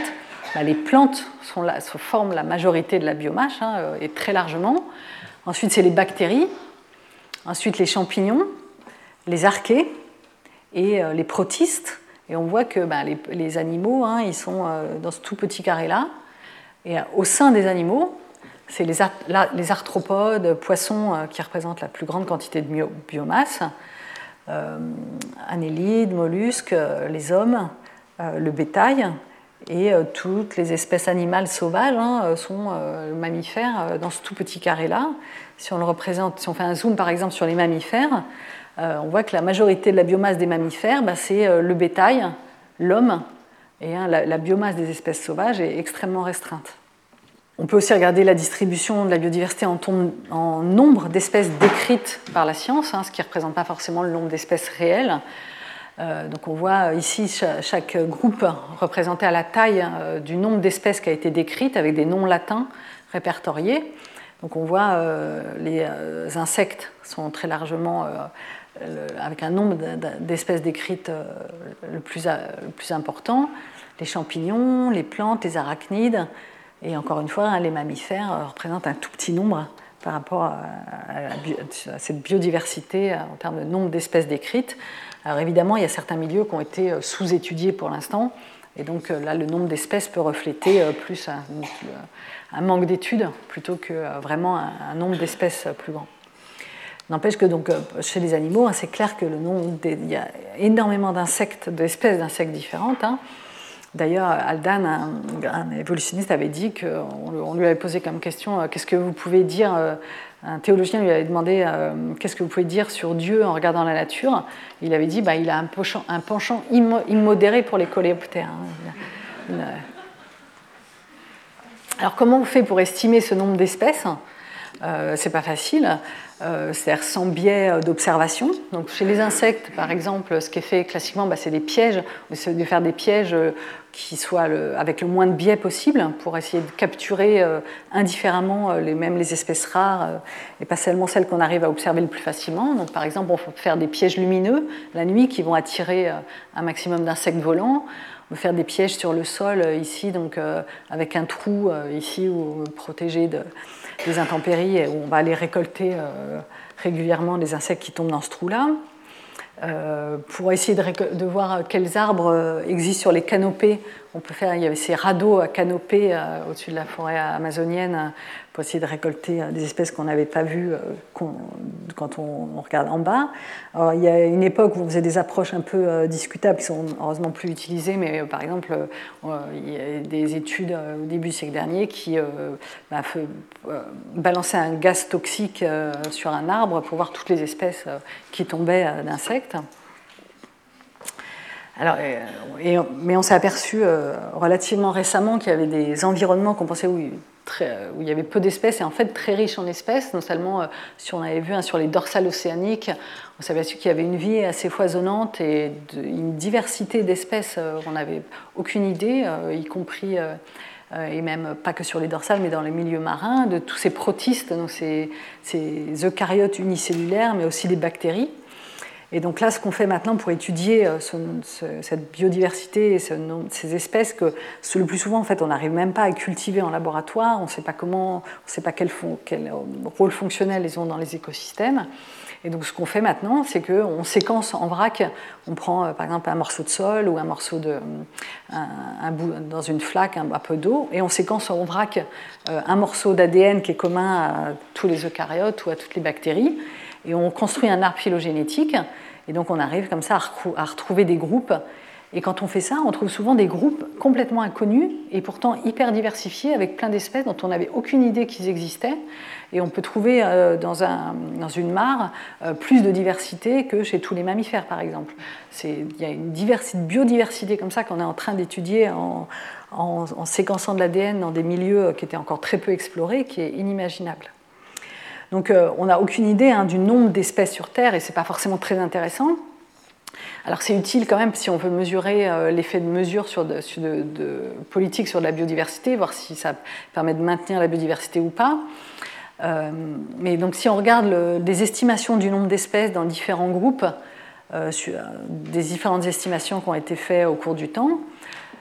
bah, les plantes sont là, se forment la majorité de la biomasse, hein, et très largement. Ensuite, c'est les bactéries. Ensuite, les champignons, les archées et euh, les protistes. Et on voit que bah, les, les animaux, hein, ils sont euh, dans ce tout petit carré-là. Et euh, au sein des animaux, c'est les, ar les arthropodes, poissons, euh, qui représentent la plus grande quantité de biomasse. Euh, annélides, mollusques, euh, les hommes, euh, le bétail. Et euh, toutes les espèces animales sauvages, hein, sont euh, mammifères euh, dans ce tout petit carré-là. Si on le représente, si on fait un zoom par exemple sur les mammifères, euh, on voit que la majorité de la biomasse des mammifères, bah, c'est euh, le bétail, l'homme, et hein, la, la biomasse des espèces sauvages est extrêmement restreinte. On peut aussi regarder la distribution de la biodiversité en, ton, en nombre d'espèces décrites par la science, hein, ce qui ne représente pas forcément le nombre d'espèces réelles. Euh, donc on voit ici chaque, chaque groupe représenté à la taille euh, du nombre d'espèces qui a été décrite avec des noms latins répertoriés. Donc on voit euh, les euh, insectes sont très largement euh, le, avec un nombre d'espèces décrites euh, le, plus, le plus important, les champignons, les plantes, les arachnides, et encore une fois, hein, les mammifères euh, représentent un tout petit nombre par rapport à, à, la, à cette biodiversité en termes de nombre d'espèces décrites. Alors évidemment, il y a certains milieux qui ont été sous-étudiés pour l'instant, et donc là, le nombre d'espèces peut refléter plus un, un manque d'études plutôt que vraiment un, un nombre d'espèces plus grand. N'empêche que donc, chez les animaux, hein, c'est clair que le nombre des, il y a énormément d'insectes, d'espèces d'insectes différentes. Hein. D'ailleurs, Haldane, un, un évolutionniste, avait dit qu'on lui avait posé comme question « Qu'est-ce que vous pouvez dire ?» Un théologien lui avait demandé euh, « Qu'est-ce que vous pouvez dire sur Dieu en regardant la nature ?» Il avait dit bah, « Il a un penchant, un penchant immo immodéré pour les coléoptères. Hein. » Une... Alors, comment on fait pour estimer ce nombre d'espèces ? euh, C'est pas facile. Euh, c'est-à-dire sans biais d'observation. Donc, chez les insectes, par exemple, ce qui est fait classiquement, bah, c'est des pièges. On essaie de faire des pièges qui soient le, avec le moins de biais possible pour essayer de capturer euh, indifféremment les, même les espèces rares euh, et pas seulement celles qu'on arrive à observer le plus facilement. Donc, par exemple, on peut faire des pièges lumineux la nuit qui vont attirer euh, un maximum d'insectes volants. On peut faire des pièges sur le sol euh, ici, donc euh, avec un trou euh, ici où protégé de des intempéries et où on va aller récolter euh, régulièrement des insectes qui tombent dans ce trou-là. Euh, pour essayer de, de voir quels arbres existent sur les canopées, on peut faire, il y avait ces radeaux à canopées euh, au-dessus de la forêt amazonienne euh, pour essayer de récolter euh, des espèces qu'on n'avait pas vues euh, qu'on, quand on, on regarde en bas. Alors, il y a une époque où on faisait des approches un peu euh, discutables qui sont heureusement plus utilisées, mais euh, par exemple, euh, il y a des études euh, au début du siècle dernier qui euh, bah, fait, euh, balançaient un gaz toxique euh, sur un arbre pour voir toutes les espèces euh, qui tombaient euh, d'insectes. Alors, et, mais on s'est aperçu euh, relativement récemment qu'il y avait des environnements qu'on pensait où, très, où il y avait peu d'espèces et en fait très riches en espèces. Non seulement, euh, si on avait vu hein, sur les dorsales océaniques, on s'est aperçu qu'il y avait une vie assez foisonnante et de, une diversité d'espèces, euh, on n'avait aucune idée, euh, y compris, euh, et même pas que sur les dorsales, mais dans les milieux marins, de tous ces protistes, donc ces, ces eucaryotes unicellulaires, mais aussi des bactéries. Et donc là, ce qu'on fait maintenant pour étudier ce, ce, cette biodiversité et ce, ces espèces que le plus souvent, en fait, on n'arrive même pas à cultiver en laboratoire, on ne sait pas comment, on ne sait pas quel, fond, quel rôle fonctionnel ils ont dans les écosystèmes. Et donc ce qu'on fait maintenant, c'est qu'on séquence en vrac, on prend par exemple un morceau de sol ou un morceau de, un, un bout, dans une flaque, un, un peu d'eau, et on séquence en vrac un morceau d'A D N qui est commun à tous les eucaryotes ou à toutes les bactéries. Et on construit un arbre phylogénétique, et donc on arrive comme ça à retrouver des groupes. Et quand on fait ça, on trouve souvent des groupes complètement inconnus et pourtant hyper diversifiés avec plein d'espèces dont on n'avait aucune idée qu'ils existaient. Et on peut trouver dans, un, dans une mare plus de diversité que chez tous les mammifères, par exemple. C'est, il y a une diversité, biodiversité comme ça qu'on est en train d'étudier en, en, en séquençant de l'A D N dans des milieux qui étaient encore très peu explorés, qui est inimaginable. Donc euh, on n'a aucune idée hein, du nombre d'espèces sur Terre et ce n'est pas forcément très intéressant. Alors c'est utile quand même si on veut mesurer euh, l'effet de mesure sur de, sur de, de politique sur de la biodiversité, voir si ça permet de maintenir la biodiversité ou pas. Euh, mais donc si on regarde le, des estimations du nombre d'espèces dans différents groupes, euh, sur, des différentes estimations qui ont été faites au cours du temps,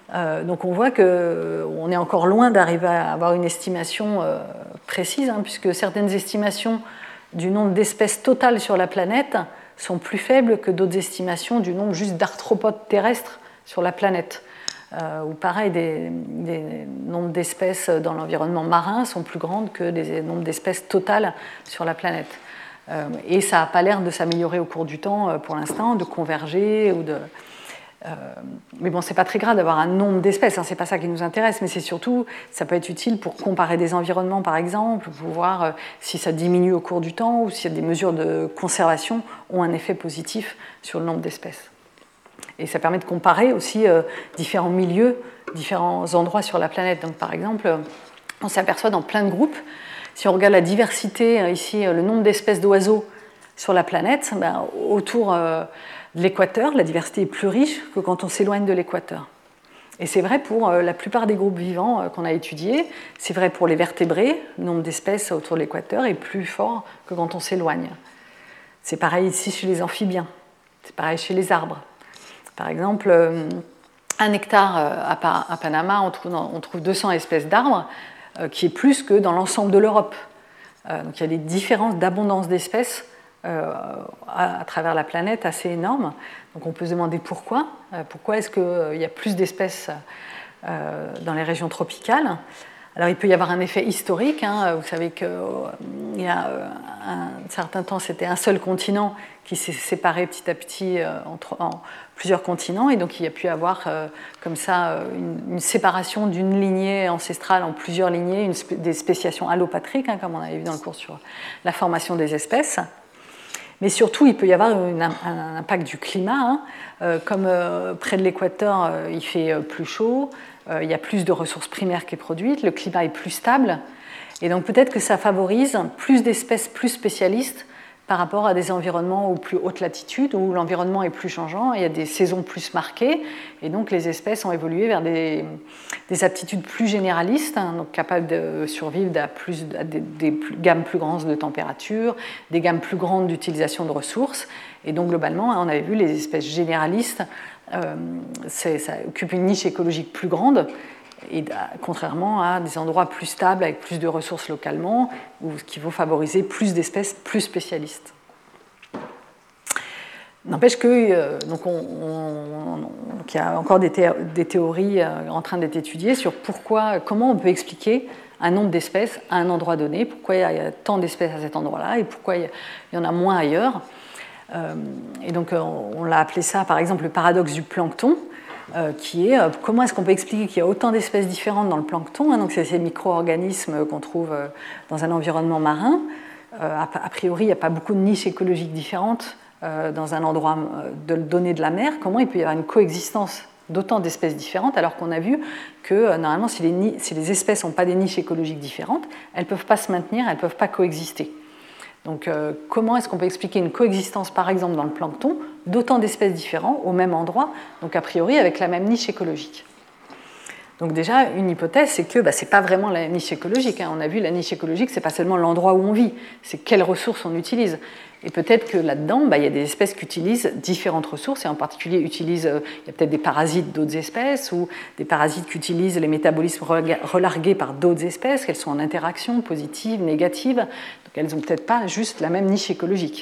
Euh, donc on voit qu'on est encore loin d'arriver à avoir une estimation euh, précise, hein, puisque certaines estimations du nombre d'espèces totales sur la planète sont plus faibles que d'autres estimations du nombre juste d'arthropodes terrestres sur la planète. Euh, ou pareil, des, des nombres d'espèces dans l'environnement marin sont plus grandes que les nombres d'espèces totales sur la planète. Euh, et ça n'a pas l'air de s'améliorer au cours du temps, euh, pour l'instant, de converger ou de... Euh, mais bon, c'est pas très grave d'avoir un nombre d'espèces, hein, c'est pas ça qui nous intéresse, mais c'est surtout, ça peut être utile pour comparer des environnements, par exemple, pour voir euh, si ça diminue au cours du temps ou si des mesures de conservation ont un effet positif sur le nombre d'espèces. Et ça permet de comparer aussi euh, différents milieux, différents endroits sur la planète. Donc, par exemple, on s'aperçoit dans plein de groupes, si on regarde la diversité, ici, le nombre d'espèces d'oiseaux sur la planète, ben, autour euh, de l'équateur, la diversité est plus riche que quand on s'éloigne de l'équateur. Et c'est vrai pour euh, la plupart des groupes vivants euh, qu'on a étudiés, c'est vrai pour les vertébrés, le nombre d'espèces autour de l'équateur est plus fort que quand on s'éloigne. C'est pareil ici chez les amphibiens, c'est pareil chez les arbres. Par exemple, un hectare à Panama, on trouve, on trouve deux cents espèces d'arbres, qui est plus que dans l'ensemble de l'Europe. Donc il y a des différences d'abondance d'espèces à travers la planète assez énormes. Donc on peut se demander pourquoi. Pourquoi est-ce qu'il y a plus d'espèces dans les régions tropicales ? Alors il peut y avoir un effet historique. Hein. Vous savez qu'il y a un certain temps, c'était un seul continent qui s'est séparé petit à petit entre, en plusieurs continents, et donc il y a pu avoir euh, comme ça une, une séparation d'une lignée ancestrale en plusieurs lignées, une spé- des spéciations allopatriques, hein, comme on avait vu dans le cours sur la formation des espèces. Mais surtout, il peut y avoir une, un, un impact du climat, hein. euh, comme euh, près de l'équateur, euh, il fait euh, plus chaud, euh, il y a plus de ressources primaires qui sont produites, le climat est plus stable, et donc peut-être que ça favorise plus d'espèces plus spécialistes par rapport à des environnements aux plus hautes latitudes où l'environnement est plus changeant, il y a des saisons plus marquées, et donc les espèces ont évolué vers des, des aptitudes plus généralistes, hein, donc capables de survivre à, plus, à des, des plus, gammes plus grandes de température, des gammes plus grandes d'utilisation de ressources, et donc globalement, on avait vu les espèces généralistes, euh, ça occupe une niche écologique plus grande, et contrairement à des endroits plus stables avec plus de ressources localement, ou qui vont favoriser plus d'espèces plus spécialistes. N'empêche que euh, donc on, on, donc il y a encore des, thé- des théories euh, en train d'être étudiées sur pourquoi, comment on peut expliquer un nombre d'espèces à un endroit donné, pourquoi il y a tant d'espèces à cet endroit-là et pourquoi il y en a moins ailleurs. Euh, et donc on, on l'a appelé ça par exemple le paradoxe du plancton. Euh, qui est euh, comment est-ce qu'on peut expliquer qu'il y a autant d'espèces différentes dans le plancton, hein, donc c'est ces micro-organismes qu'on trouve euh, dans un environnement marin. Euh, a, a priori, il n'y a pas beaucoup de niches écologiques différentes euh, dans un endroit de, donné de la mer. Comment il peut y avoir une coexistence d'autant d'espèces différentes alors qu'on a vu que euh, normalement, si les, si les espèces n'ont pas des niches écologiques différentes, elles ne peuvent pas se maintenir, elles ne peuvent pas coexister. Donc, euh, comment est-ce qu'on peut expliquer une coexistence, par exemple, dans le plancton, d'autant d'espèces différentes au même endroit, donc a priori avec la même niche écologique ? Donc déjà, une hypothèse, c'est que bah, ce n'est pas vraiment la niche écologique. Hein. On a vu la niche écologique, ce n'est pas seulement l'endroit où on vit, c'est quelles ressources on utilise. Et peut-être que là-dedans, bah, il y a des espèces qui utilisent différentes ressources, et en particulier, utilisent, euh, il y a peut-être des parasites d'autres espèces, ou des parasites qui utilisent les métabolismes relargués par d'autres espèces, qu'elles sont en interaction, positive, négative, donc elles n'ont peut-être pas juste la même niche écologique.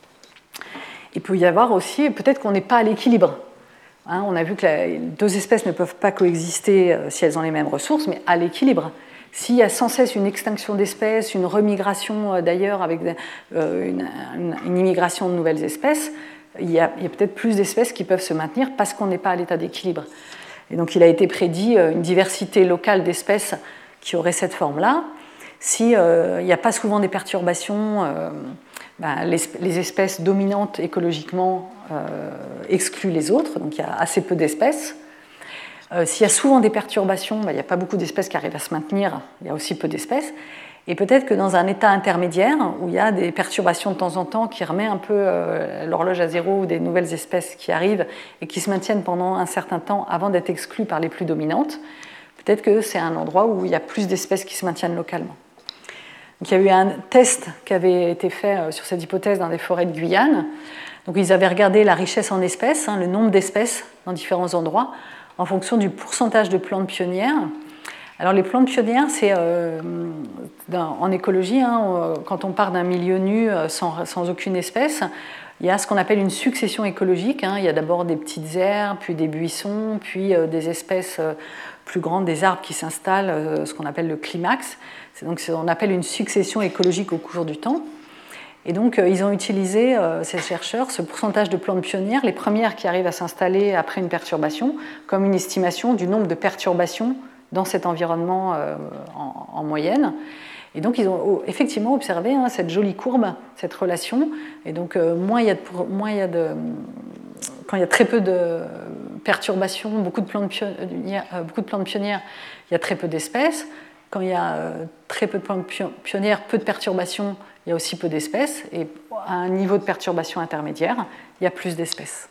Il peut y avoir aussi, peut-être qu'on n'est pas à l'équilibre. Hein, on a vu que les deux espèces ne peuvent pas coexister euh, si elles ont les mêmes ressources, mais à l'équilibre. S'il y a sans cesse une extinction d'espèces, une remigration euh, d'ailleurs avec euh, une, une, une immigration de nouvelles espèces, il y a, il y a peut-être plus d'espèces qui peuvent se maintenir parce qu'on n'est pas à l'état d'équilibre. Et donc il a été prédit euh, une diversité locale d'espèces qui aurait cette forme-là. S'il euh, n'y a pas souvent des perturbations, euh, ben, les, les espèces dominantes écologiquement euh, excluent les autres, donc il y a assez peu d'espèces. Euh, s'il y a souvent des perturbations, ben, il n'y a pas beaucoup d'espèces qui arrivent à se maintenir, il y a aussi peu d'espèces. Et peut-être que dans un état intermédiaire, où il y a des perturbations de temps en temps qui remet un peu euh, l'horloge à zéro, ou des nouvelles espèces qui arrivent et qui se maintiennent pendant un certain temps avant d'être exclues par les plus dominantes, peut-être que c'est un endroit où il y a plus d'espèces qui se maintiennent localement. Donc, il y a eu un test qui avait été fait sur cette hypothèse dans des forêts de Guyane. Donc, ils avaient regardé la richesse en espèces, hein, le nombre d'espèces dans différents endroits, en fonction du pourcentage de plantes pionnières. Alors les plantes pionnières, c'est euh, en écologie, hein, quand on part d'un milieu nu sans, sans aucune espèce, il y a ce qu'on appelle une succession écologique. Hein. Il y a d'abord des petites herbes, puis des buissons, puis euh, des espèces euh, plus grandes, des arbres qui s'installent, euh, ce qu'on appelle le climax. C'est donc on appelle une succession écologique au cours du temps. Et donc euh, ils ont utilisé, euh, ces chercheurs, ce pourcentage de plantes pionnières, les premières qui arrivent à s'installer après une perturbation, comme une estimation du nombre de perturbations dans cet environnement euh, en, en moyenne. Et donc ils ont effectivement observé hein, cette jolie courbe, cette relation. Et donc euh, moins il y a de, moins il y a de, quand il y a très peu de perturbations, beaucoup de plantes pionnières, euh, beaucoup de plantes pionnières, il y a très peu d'espèces. Quand il y a euh, très peu de plantes pionnières, peu de perturbations, il y a aussi peu d'espèces. Et à un niveau de perturbation intermédiaire, il y a plus d'espèces.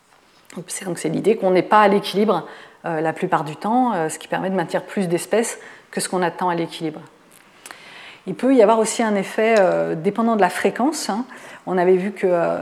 Donc c'est l'idée qu'on n'est pas à l'équilibre euh, la plupart du temps, euh, ce qui permet de maintenir plus d'espèces que ce qu'on attend à l'équilibre. Il peut y avoir aussi un effet euh, dépendant de la fréquence. Hein. On avait vu que euh,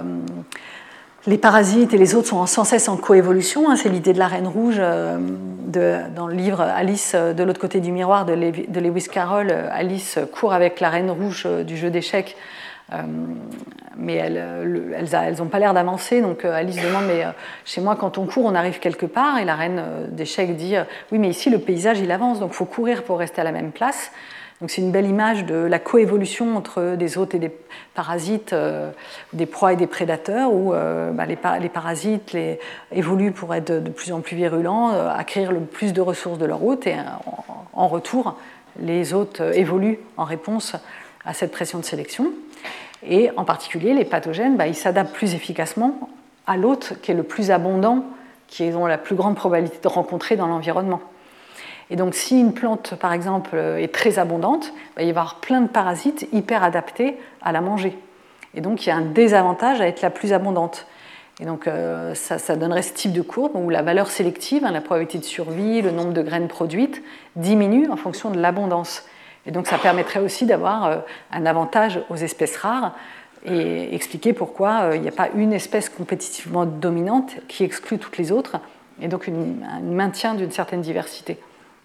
les parasites et les autres sont sans cesse en coévolution. Hein. C'est l'idée de la reine rouge euh, de, dans le livre Alice de l'autre côté du miroir de, Levi, de Lewis Carroll. Alice court avec la reine rouge du jeu d'échecs, euh, mais elles n'ont pas l'air d'avancer. Donc Alice demande, mais chez moi, quand on court, on arrive quelque part. Et la reine d'échecs dit, oui, mais ici, le paysage, il avance, donc il faut courir pour rester à la même place. Donc c'est une belle image de la coévolution entre des hôtes et des parasites, euh, des proies et des prédateurs, où euh, bah, les, les parasites les, évoluent pour être de, de plus en plus virulents, euh, acquérir le plus de ressources de leur hôte, et en, en retour, les hôtes évoluent en réponse à cette pression de sélection. Et en particulier, les pathogènes, bah, ils s'adaptent plus efficacement à l'hôte qui est le plus abondant, qui ont la plus grande probabilité de rencontrer dans l'environnement. Et donc, si une plante, par exemple, est très abondante, bah, il va y avoir plein de parasites hyper adaptés à la manger. Et donc, il y a un désavantage à être la plus abondante. Et donc, euh, ça, ça donnerait ce type de courbe où la valeur sélective, hein, la probabilité de survie, le nombre de graines produites, diminue en fonction de l'abondance. Et donc, ça permettrait aussi d'avoir euh, un avantage aux espèces rares et expliquer pourquoi euh, il n'y a pas une espèce compétitivement dominante qui exclut toutes les autres, et donc une, un maintien d'une certaine diversité.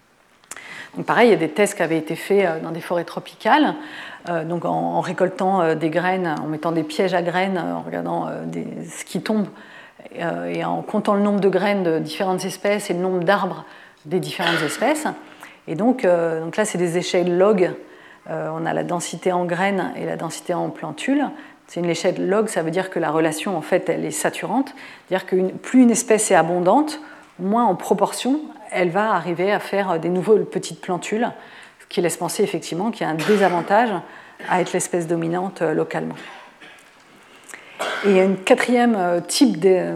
Donc pareil, il y a des tests qui avaient été faits dans des forêts tropicales, euh, donc en, en récoltant euh, des graines, en mettant des pièges à graines, en regardant euh, des, ce qui tombe, euh, et en comptant le nombre de graines de différentes espèces et le nombre d'arbres des différentes espèces. Et donc, euh, donc là, c'est des échelles log. Euh, on a la densité en graines et la densité en plantules. C'est une échelle log, ça veut dire que la relation, en fait, elle est saturante. C'est-à-dire que une, plus une espèce est abondante, moins en proportion, elle va arriver à faire des nouvelles petites plantules, ce qui laisse penser effectivement qu'il y a un désavantage à être l'espèce dominante localement. Et il y a un quatrième type de,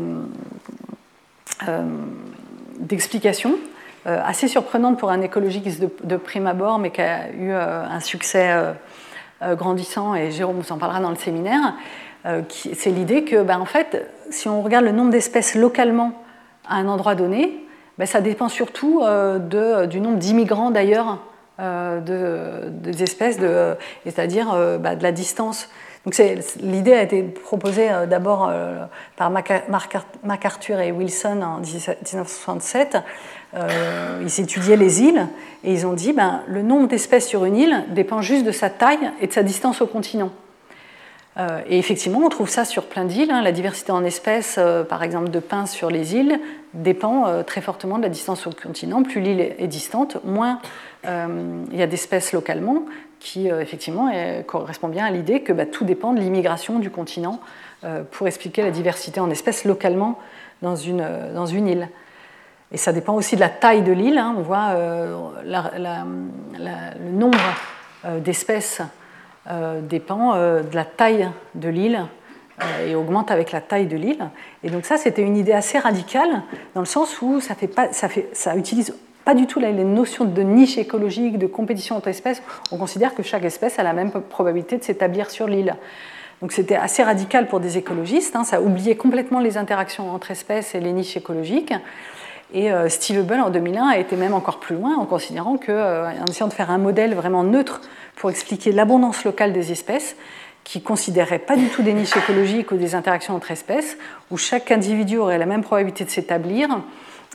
euh, d'explication, euh, assez surprenante pour un écologiste de, de prime abord, mais qui a eu euh, un succès euh, grandissant, et Jérôme vous en parlera dans le séminaire, euh, qui, c'est l'idée que, ben, en fait, si on regarde le nombre d'espèces localement à un endroit donné, ben, ça dépend surtout euh, de, du nombre d'immigrants d'ailleurs euh, de, des espèces, de, c'est-à-dire euh, ben, de la distance. Donc c'est, l'idée a été proposée euh, d'abord euh, par MacArthur et Wilson en dix-neuf cent soixante-sept. Euh, ils étudiaient les îles et ils ont dit ben, le nombre d'espèces sur une île dépend juste de sa taille et de sa distance au continent. Euh, et effectivement, on trouve ça sur plein d'îles. Hein. La diversité en espèces, euh, par exemple de pins sur les îles, dépend euh, très fortement de la distance au continent. Plus l'île est, est distante, moins euh, il y a d'espèces localement, qui euh, effectivement est, correspond bien à l'idée que bah, tout dépend de l'immigration du continent euh, pour expliquer la diversité en espèces localement dans une, euh, dans une île. Et ça dépend aussi de la taille de l'île. Hein. On voit euh, la, la, la, le nombre euh, d'espèces Euh, dépend euh, de la taille de l'île euh, et augmente avec la taille de l'île. Et donc ça, c'était une idée assez radicale dans le sens où ça fait pas, ça fait, ça utilise pas du tout là, les notions de niche écologique, de compétition entre espèces. On considère que chaque espèce a la même probabilité de s'établir sur l'île. Donc c'était assez radical pour des écologistes. Hein, ça oubliait complètement les interactions entre espèces et les niches écologiques. Et euh, Steve Hubble, en deux mille un, a été même encore plus loin en considérant que, euh, en essayant de faire un modèle vraiment neutre pour expliquer l'abondance locale des espèces, qui ne considérait pas du tout des niches écologiques ou des interactions entre espèces, où chaque individu aurait la même probabilité de s'établir,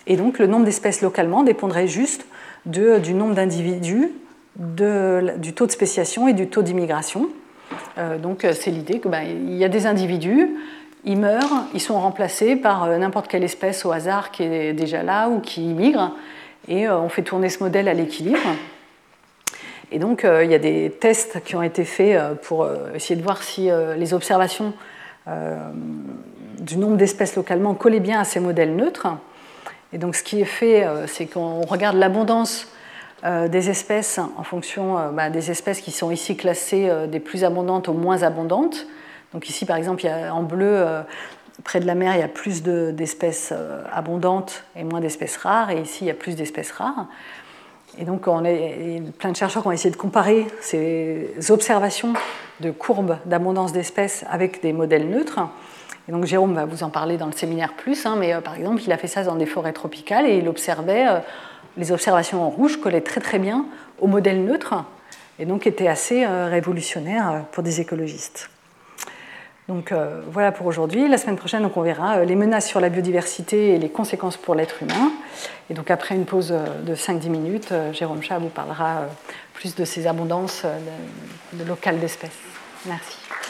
Et donc le nombre d'espèces localement dépendrait juste de, du nombre d'individus, de, du taux de spéciation et du taux d'immigration. Euh, donc c'est l'idée qu'il ben, y a des individus, ils meurent, ils sont remplacés par n'importe quelle espèce au hasard qui est déjà là ou qui immigre, et euh, on fait tourner ce modèle à l'équilibre. Et donc euh, il y a des tests qui ont été faits pour euh, essayer de voir si euh, les observations euh, du nombre d'espèces localement collaient bien à ces modèles neutres. Et donc ce qui est fait, euh, c'est qu'on regarde l'abondance euh, des espèces en fonction euh, bah, des espèces qui sont ici classées euh, des plus abondantes aux moins abondantes. Donc ici, par exemple, il y a, en bleu, euh, près de la mer, il y a plus de, d'espèces euh, abondantes et moins d'espèces rares. Et ici, il y a plus d'espèces rares. Et donc, on est, plein de chercheurs ont essayé de comparer ces observations de courbes d'abondance d'espèces avec des modèles neutres. Et donc, Jérôme va vous en parler dans le séminaire plus, hein, mais euh, par exemple, il a fait ça dans des forêts tropicales et il observait, euh, les observations en rouge collaient très très bien au modèle neutre et donc étaient assez euh, révolutionnaires pour des écologistes. Donc euh, voilà pour aujourd'hui. La semaine prochaine, donc, on verra euh, les menaces sur la biodiversité et les conséquences pour l'être humain. Et donc après une pause de cinq à dix minutes, euh, Jérôme Chat vous parlera euh, plus de ces abondances euh, de, de locales d'espèces. Merci.